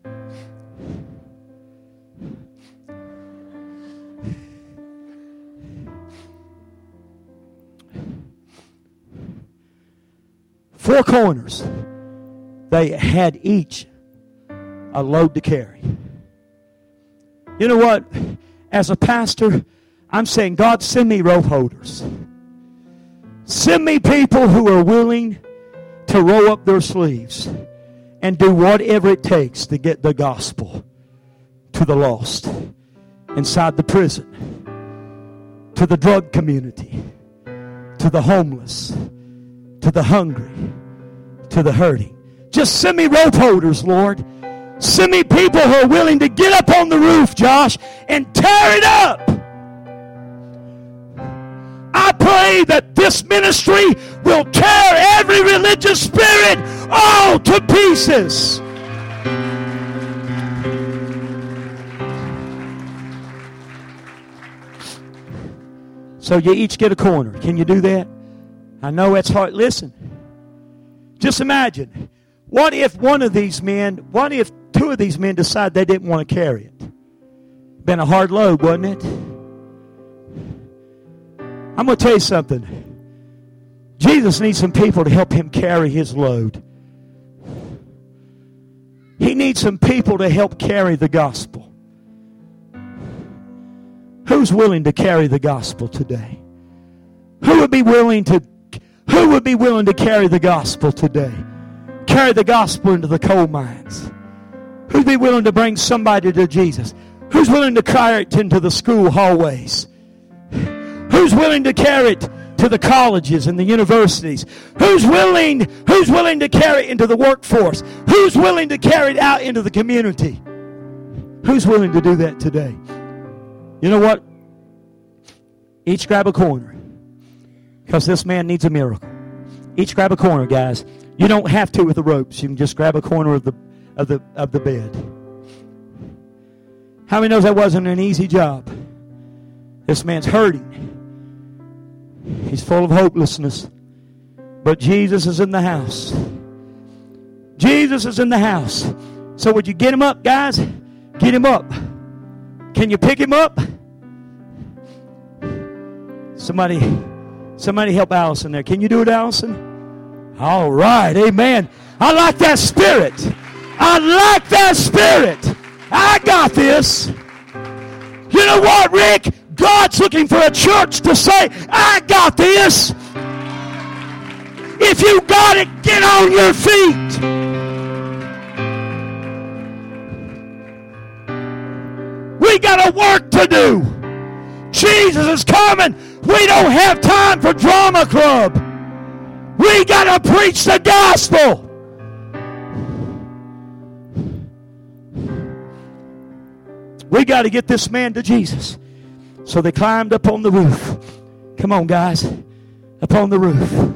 Four corners. They had each a load to carry. You know what? As a pastor, I'm saying, God, send me rope holders. Send me people who are willing to roll up their sleeves and do whatever it takes to get the gospel to the lost, inside the prison, to the drug community, to the homeless, to the hungry, to the hurting. Just send me rope holders, Lord. Send me people who are willing to get up on the roof, Josh, and tear it up. I pray that this ministry will tear every religious spirit all to pieces. So you each get a corner. Can you do that? I know that's hard. Listen. Just imagine. What if one of these men, what if two of these men decide they didn't want to carry it? Been a hard load, wasn't it? I'm going to tell you something. Jesus needs some people to help him carry his load. He needs some people to help carry the gospel. Who's willing to carry the gospel today? Who would be willing to who would be willing to carry the gospel today? Carry the gospel into the coal mines. Who'd be willing to bring somebody to Jesus? Who's willing to carry it into the school hallways? Who's willing to carry it to the colleges and the universities? Who's willing, who's willing to carry it into the workforce? Who's willing to carry it out into the community? Who's willing to do that today? You know what? Each grab a corner. Because this man needs a miracle. Each grab a corner, guys. You don't have to with the ropes. You can just grab a corner of the of the of the bed. How many knows that wasn't an easy job? This man's hurting. He's full of hopelessness. But Jesus is in the house. Jesus is in the house. So would you get him up, guys? Get him up. Can you pick him up? Somebody, somebody help Allison there. Can you do it, Allison? All right, amen. I like that spirit. I like that spirit. I got this. You know what, Rick? God's looking for a church to say, I got this. If you got it, get on your feet. We got a work to do. Jesus is coming. We don't have time for drama club. We got to preach the gospel. We got to get this man to Jesus. So they climbed up on the roof. Come on, guys. Up on the roof.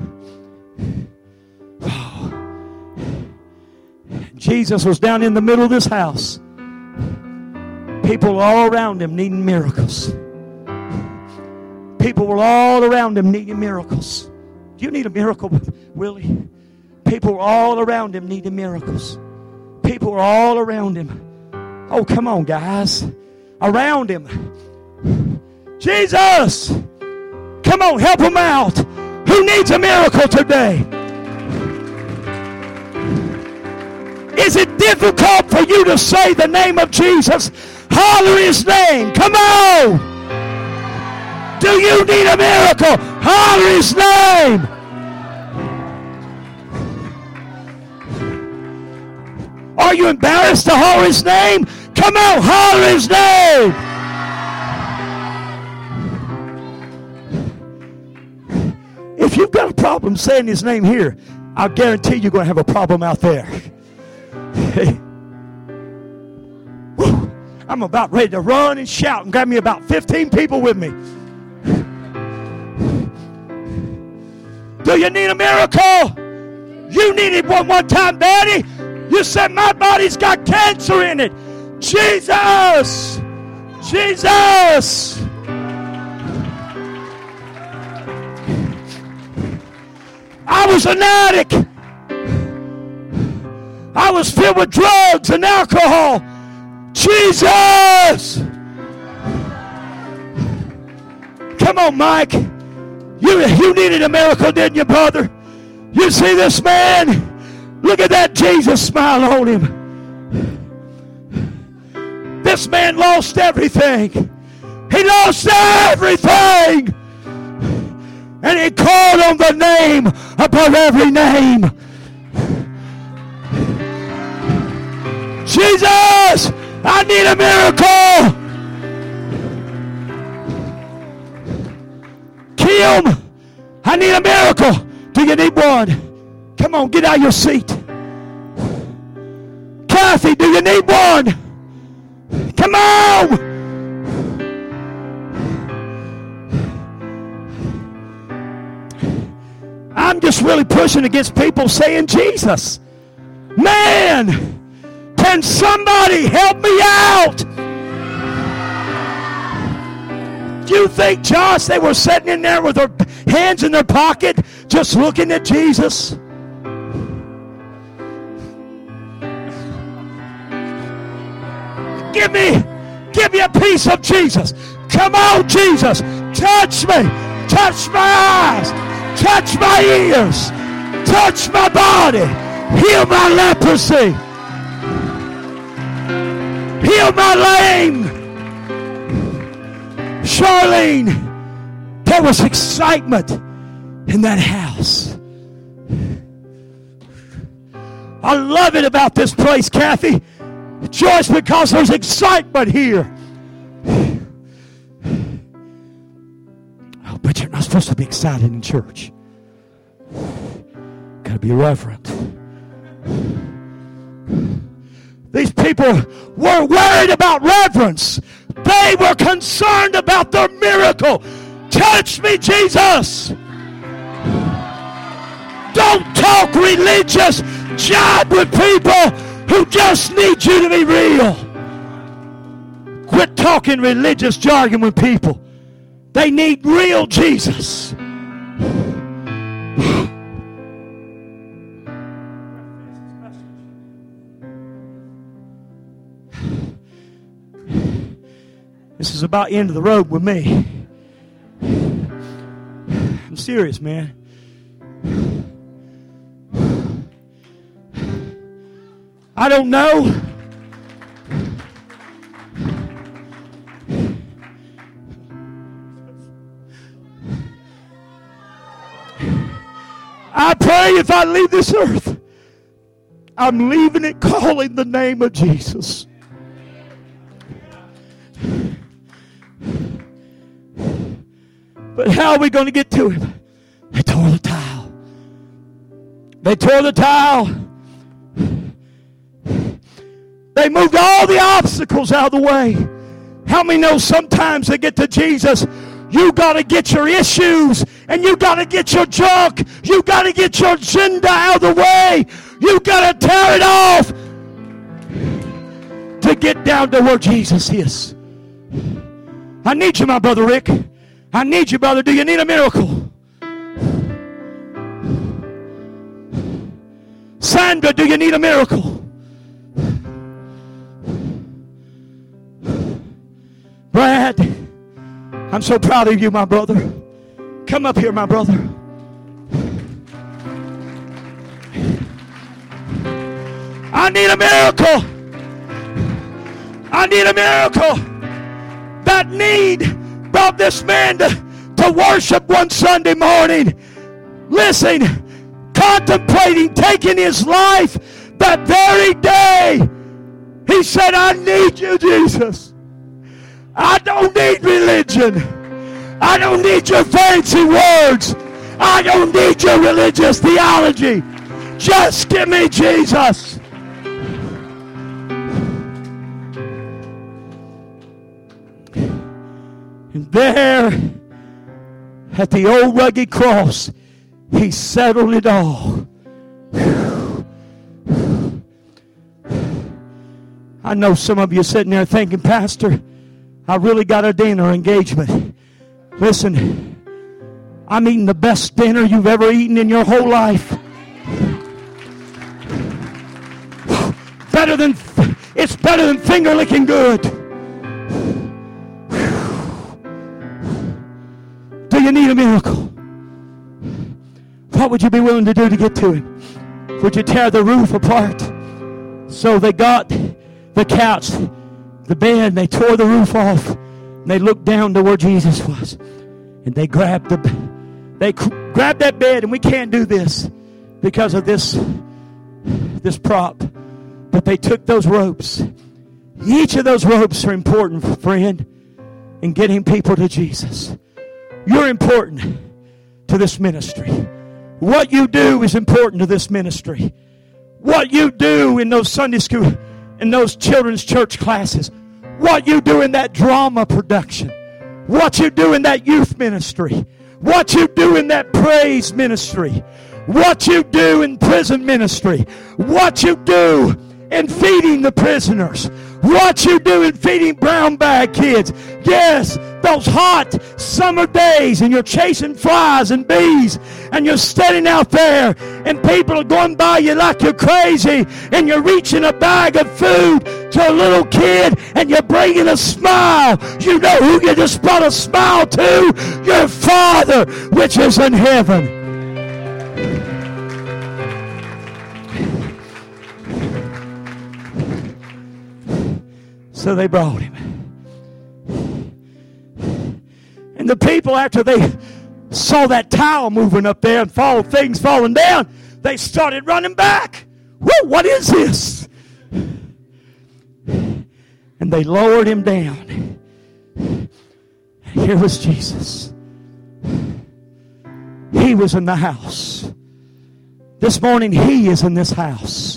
Oh. Jesus was down in the middle of this house. People all around him needing miracles. People were all around him needing miracles. Do you need a miracle, Willie? People were all around him needing miracles. People were all around him. Oh, come on, guys. Around him. Jesus. Come on, help them out. Who needs a miracle today? Is it difficult for you to say the name of Jesus? Holler his name. Come on. Do you need a miracle? Holler his name. Are you embarrassed to holler his name? Come on, holler his name. If you've got a problem saying his name here, I guarantee you're going to have a problem out there. Woo. I'm about ready to run and shout and grab me about fifteen people with me. Do you need a miracle? You needed one one time, Daddy. You said my body's got cancer in it. Jesus! Jesus! I was an addict. I was filled with drugs and alcohol. Jesus! Come on, Mike. You, you needed a miracle, didn't you, brother? You see this man? Look at that Jesus smile on him. This man lost everything. He lost everything. And he called on the name above every name. Jesus, I need a miracle. Kim, I need a miracle. Do you need one? Come on, get out of your seat. Kathy, do you need one? Come on. I'm just really pushing against people saying Jesus. Man, can somebody help me out? Do you think, Josh, they were sitting in there with their hands in their pocket just looking at Jesus? Give me, give me a piece of Jesus. Come on, Jesus. Touch me. Touch my eyes. Touch my ears. Touch my body. Heal my leprosy. Heal my lame. Charlene, there was excitement in that house. I love it about this place, Kathy. Joyce, because there's excitement here. Oh, but you're not supposed to be excited in church. Got to be reverent. These people were worried about reverence. They were concerned about their miracle. Touch me, Jesus. Don't talk religious jive with people who just need you to be real. Quit talking religious jargon with people. They need real Jesus. This is about the end of the road with me. I'm serious, man. I don't know. I pray if I leave this earth, I'm leaving it calling the name of Jesus. But how are we going to get to him? They tore the tile. They tore the tile. They moved all the obstacles out of the way. How many know sometimes they get to Jesus, you got to get your issues and you got to get your junk. You got to get your agenda out of the way. You got to tear it off to get down to where Jesus is. I need you, my brother Rick. I need you, brother. Do you need a miracle? Sandra, do you need a miracle? Brad, I'm so proud of you, my brother. Come up here, my brother. I need a miracle. I need a miracle. That need brought this man to, to worship one Sunday morning. Listen, contemplating taking his life that very day. He said, I need you, Jesus. I don't need religion. I don't need your fancy words. I don't need your religious theology. Just give me Jesus. And there, at the old rugged cross, he settled it all. I know some of you sitting there thinking, Pastor, I really got a dinner engagement. Listen, I'm eating the best dinner you've ever eaten in your whole life. Better than, it's better than finger licking good. Do you need a miracle? What would you be willing to do to get to him? Would you tear the roof apart? So they got the couch, the bed, they tore the roof off. And they looked down to where Jesus was. And they grabbed the they grabbed that bed, and we can't do this because of this this prop. But they took those ropes. Each of those ropes are important, friend, in getting people to Jesus. You're important to this ministry. What you do is important to this ministry. What you do in those Sunday school, in those children's church classes, what you do in that drama production, what you do in that youth ministry, what you do in that praise ministry, what you do in prison ministry, what you do in feeding the prisoners, what you do in feeding brown bag kids. Yes, those hot summer days, and you're chasing flies and bees, and you're standing out there, and people are going by you like you're crazy, and you're reaching a bag of food to a little kid, and you're bringing a smile. You know who you just brought a smile to? Your Father which is in heaven. So they brought him. And the people, after they saw that towel moving up there and fall, things falling down, they started running back. Whoa, what is this? And they lowered him down. And here was Jesus. He was in the house. This morning, he is in this house.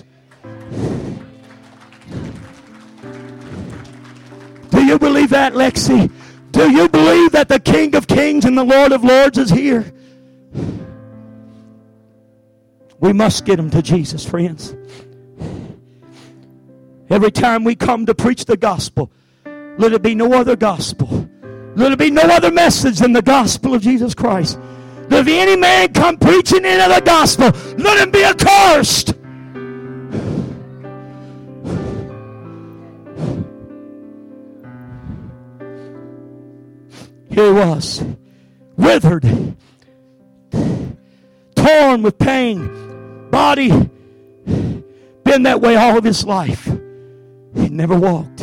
Do you believe that, Lexi? Do you believe that the King of Kings and the Lord of Lords is here? We must get them to Jesus, friends. Every time we come to preach the gospel, let it be no other gospel. Let it be no other message than the gospel of Jesus Christ. If any man come preaching into the gospel, let him be accursed. Here he was, withered, torn with pain, body been that way all of his life. He never walked.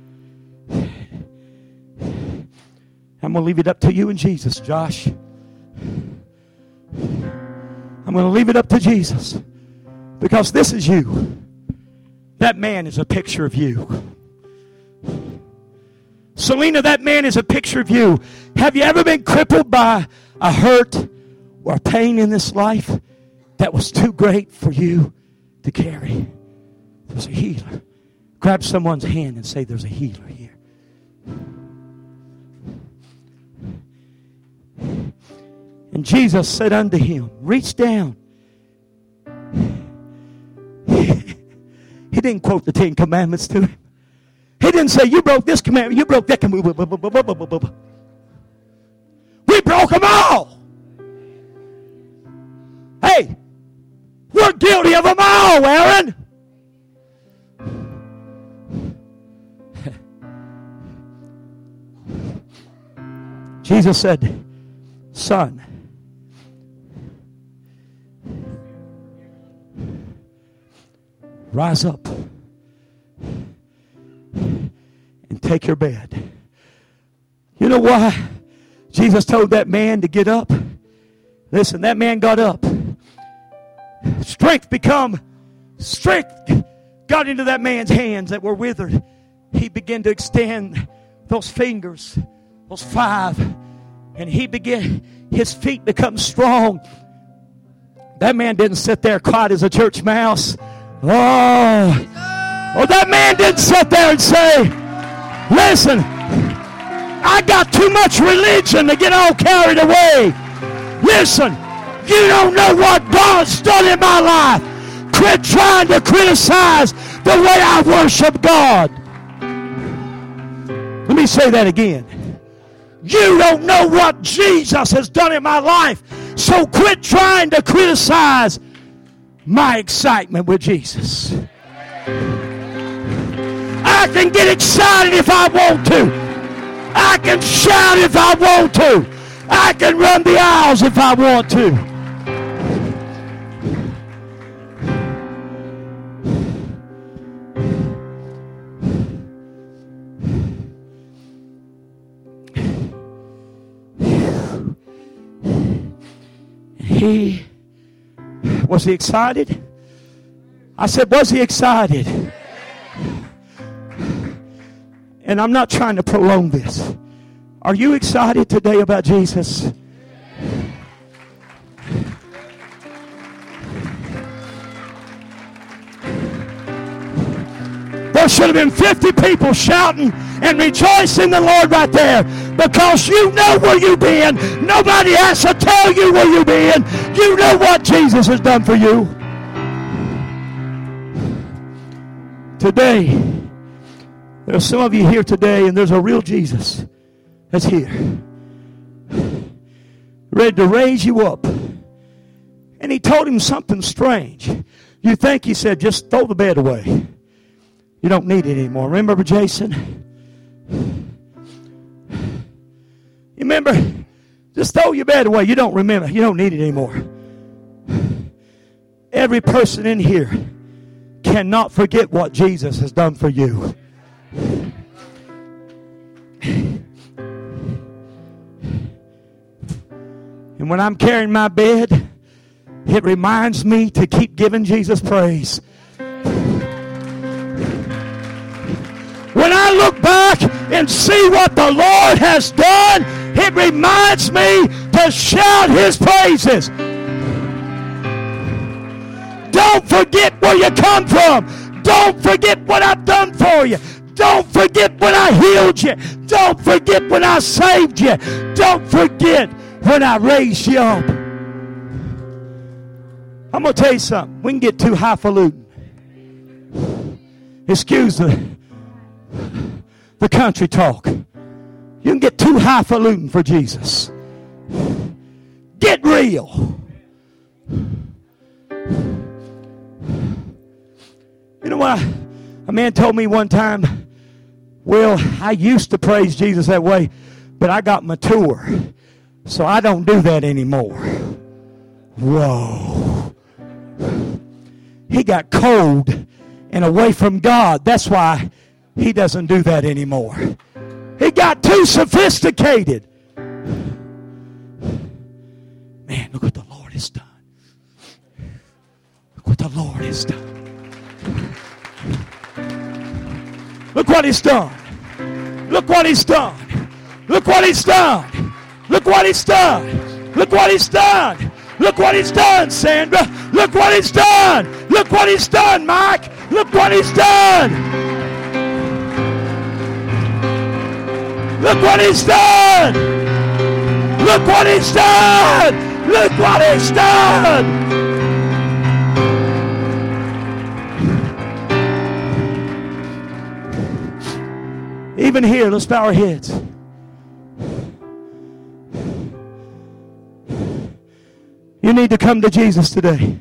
I'm going to leave it up to you and Jesus, Josh. I'm going to leave it up to Jesus, because this is you. That man is a picture of you. Selena, that man is a picture of you. Have you ever been crippled by a hurt or a pain in this life that was too great for you to carry? There's a healer. Grab someone's hand and say, there's a healer here. And Jesus said unto him, reach down. He didn't quote the Ten Commandments to him. He didn't say, you broke this commandment, you broke that commandment. We broke them all. Hey, we're guilty of them all, Aaron. Jesus said, son, rise up and take your bed. You know why Jesus told that man to get up? Listen, that man got up. Strength become, strength got into that man's hands that were withered. He began to extend those fingers, those five, and he began, his feet become strong. That man didn't sit there quiet as a church mouse. Oh, oh, that man didn't sit there and say, listen, I got too much religion to get all carried away. Listen, you don't know what God's done in my life. Quit trying to criticize the way I worship God. Let me say that again. You don't know what Jesus has done in my life, so quit trying to criticize my excitement with Jesus. I can get excited if I want to. I can shout if I want to. I can run the aisles if I want to. He, was he excited? I said, was he excited? And I'm not trying to prolong this. Are you excited today about Jesus? There should have been fifty people shouting and rejoicing in the Lord right there, because you know where you've been. Nobody has to tell you where you've been. You know what Jesus has done for you. Today, there's some of you here today, and there's a real Jesus that's here, ready to raise you up. And he told him something strange. You think he said, just throw the bed away. You don't need it anymore. Remember, Jason? You remember? Just throw your bed away. You don't remember. You don't need it anymore. Every person in here cannot forget what Jesus has done for you. And when I'm carrying my bed, it reminds me to keep giving Jesus praise. When I look back and see what the Lord has done, it reminds me to shout his praises. Don't forget where you come from. Don't forget what I've done for you. Don't forget when I healed you. Don't forget when I saved you. Don't forget when I raised you up. I'm going to tell you something. We can get too highfalutin. Excuse the The country talk. You can get too highfalutin for Jesus. Get real. You know what? A man told me one time, well, I used to praise Jesus that way, but I got mature, so I don't do that anymore. Whoa. He got cold and away from God. That's why he doesn't do that anymore. He got too sophisticated. Man, look what the Lord has done. Look what the Lord has done. Look what he's done. Look what he's done. Look what he's done. Look what he's done. Look what he's done. Look what he's done, Sandra. Look what he's done. Look what he's done, Mike. Look what he's done. Look what he's done. Look what he's done. Look what he's done. Even here, let's bow our heads. You need to come to Jesus today.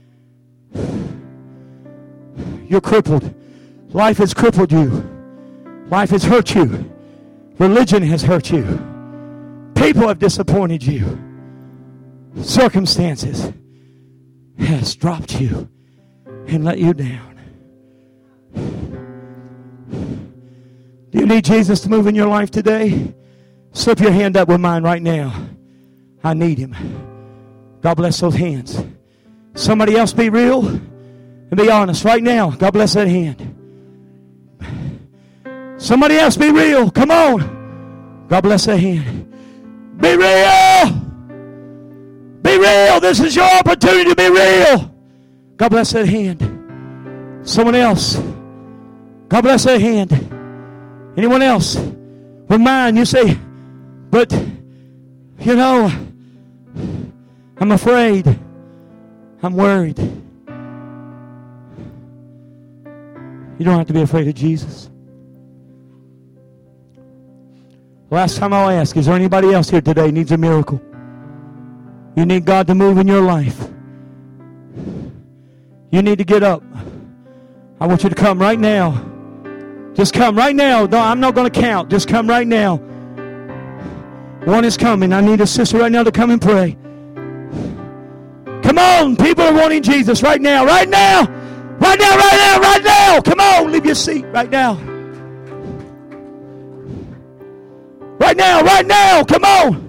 You're crippled. Life has crippled you. Life has hurt you. Religion has hurt you. People have disappointed you. Circumstances has dropped you and let you down. Do you need Jesus to move in your life today? Slip your hand up with mine right now. I need him. God bless those hands. Somebody else be real and be honest right now. God bless that hand. Somebody else be real. Come on. God bless that hand. Be real. Be real. This is your opportunity to be real. God bless that hand. Someone else. God bless that hand. Anyone else? With mine, you say, but, you know, I'm afraid. I'm worried. You don't have to be afraid of Jesus. Last time I'll ask, is there anybody else here today needs a miracle? You need God to move in your life. You need to get up. I want you to come right now. Just come right now. No, I'm not going to count. Just come right now. One is coming. I need a sister right now to come and pray. Come on. People are wanting Jesus right now. Right now. Right now, right now, right now. Come on. Leave your seat right now. Right now, right now. Come on.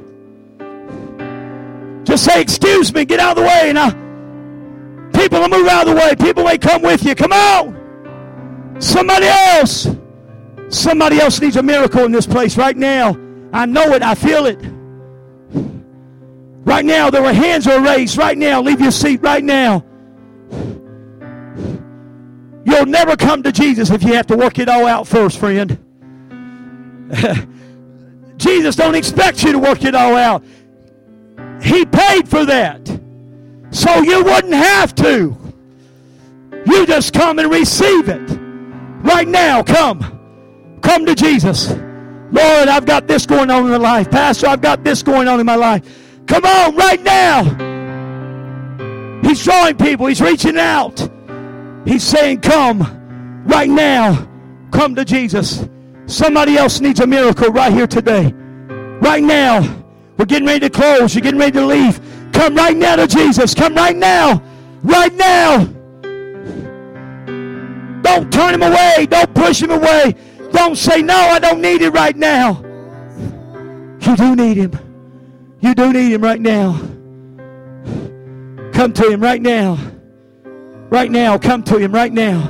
Just say, excuse me. Get out of the way. And I, people will move out of the way. People may come with you. Come on. Somebody else. Somebody else needs a miracle in this place right now. I know it. I feel it. Right now, there were hands are raised. Right now, leave your seat right now. You'll never come to Jesus if you have to work it all out first, friend. Jesus don't expect you to work it all out. He paid for that. So you wouldn't have to. You just come and receive it. Right now, come. Come to Jesus. Lord, I've got this going on in my life. Pastor, I've got this going on in my life. Come on, right now. He's drawing people. He's reaching out. He's saying, come right now. Come to Jesus. Somebody else needs a miracle right here today. Right now. We're getting ready to close. You're getting ready to leave. Come right now to Jesus. Come right now. Right now. Don't turn him away. Don't push him away. Don't say, no, I don't need it right now. You do need him. You do need him right now. Come to him right now. Right now. Come to him right now.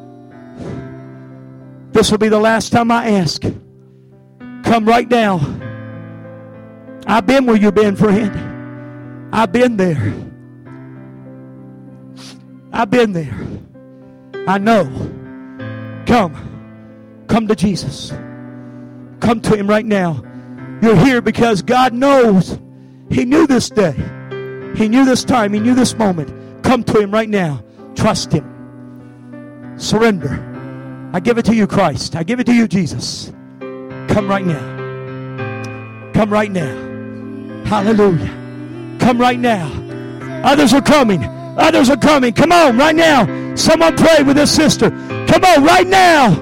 This will be the last time I ask. Come right now. I've been where you've been, friend. I've been there. I've been there. I know. Come. Come to Jesus. Come to him right now. You're here because God knows. He knew this day. He knew this time. He knew this moment. Come to him right now. Trust him. Surrender. I give it to you, Christ. I give it to you, Jesus. Come right now. Come right now. Hallelujah. Come right now. Others are coming. Others are coming. Come on, right now. Someone pray with this sister. Come on, right now.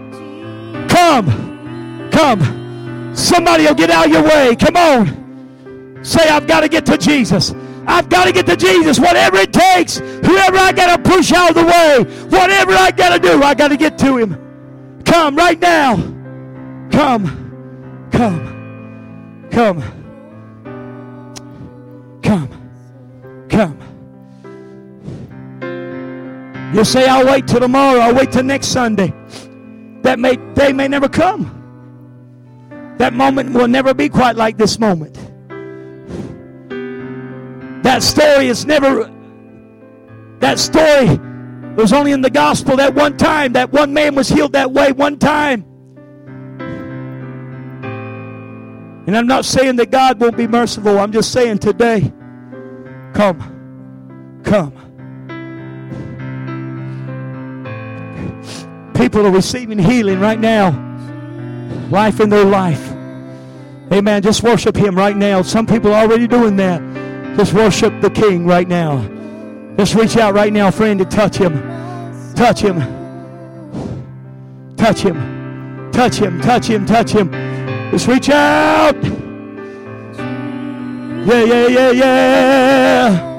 Come. Come. Somebody will get out of your way. Come on. Say, I've got to get to Jesus. I've got to get to Jesus. Whatever it takes. Whoever I got to push out of the way. Whatever I got to do. I got to get to him. Come right now. Come. Come. Come. Come. Come. You say, I'll wait till tomorrow. I'll wait till next Sunday. That may day may never come. That moment will never be quite like this moment. That story is never, that story was only in the gospel that one time. That one man was healed that way one time. And I'm not saying that God won't be merciful. I'm just saying today, come, come. People are receiving healing right now. Life in their life. Amen. Just worship him right now. Some people are already doing that. Just worship the King right now. Just reach out right now, friend, to touch him. Touch him. Touch him. Touch him. Touch him. Touch him. Just reach out. Yeah, yeah, yeah, yeah.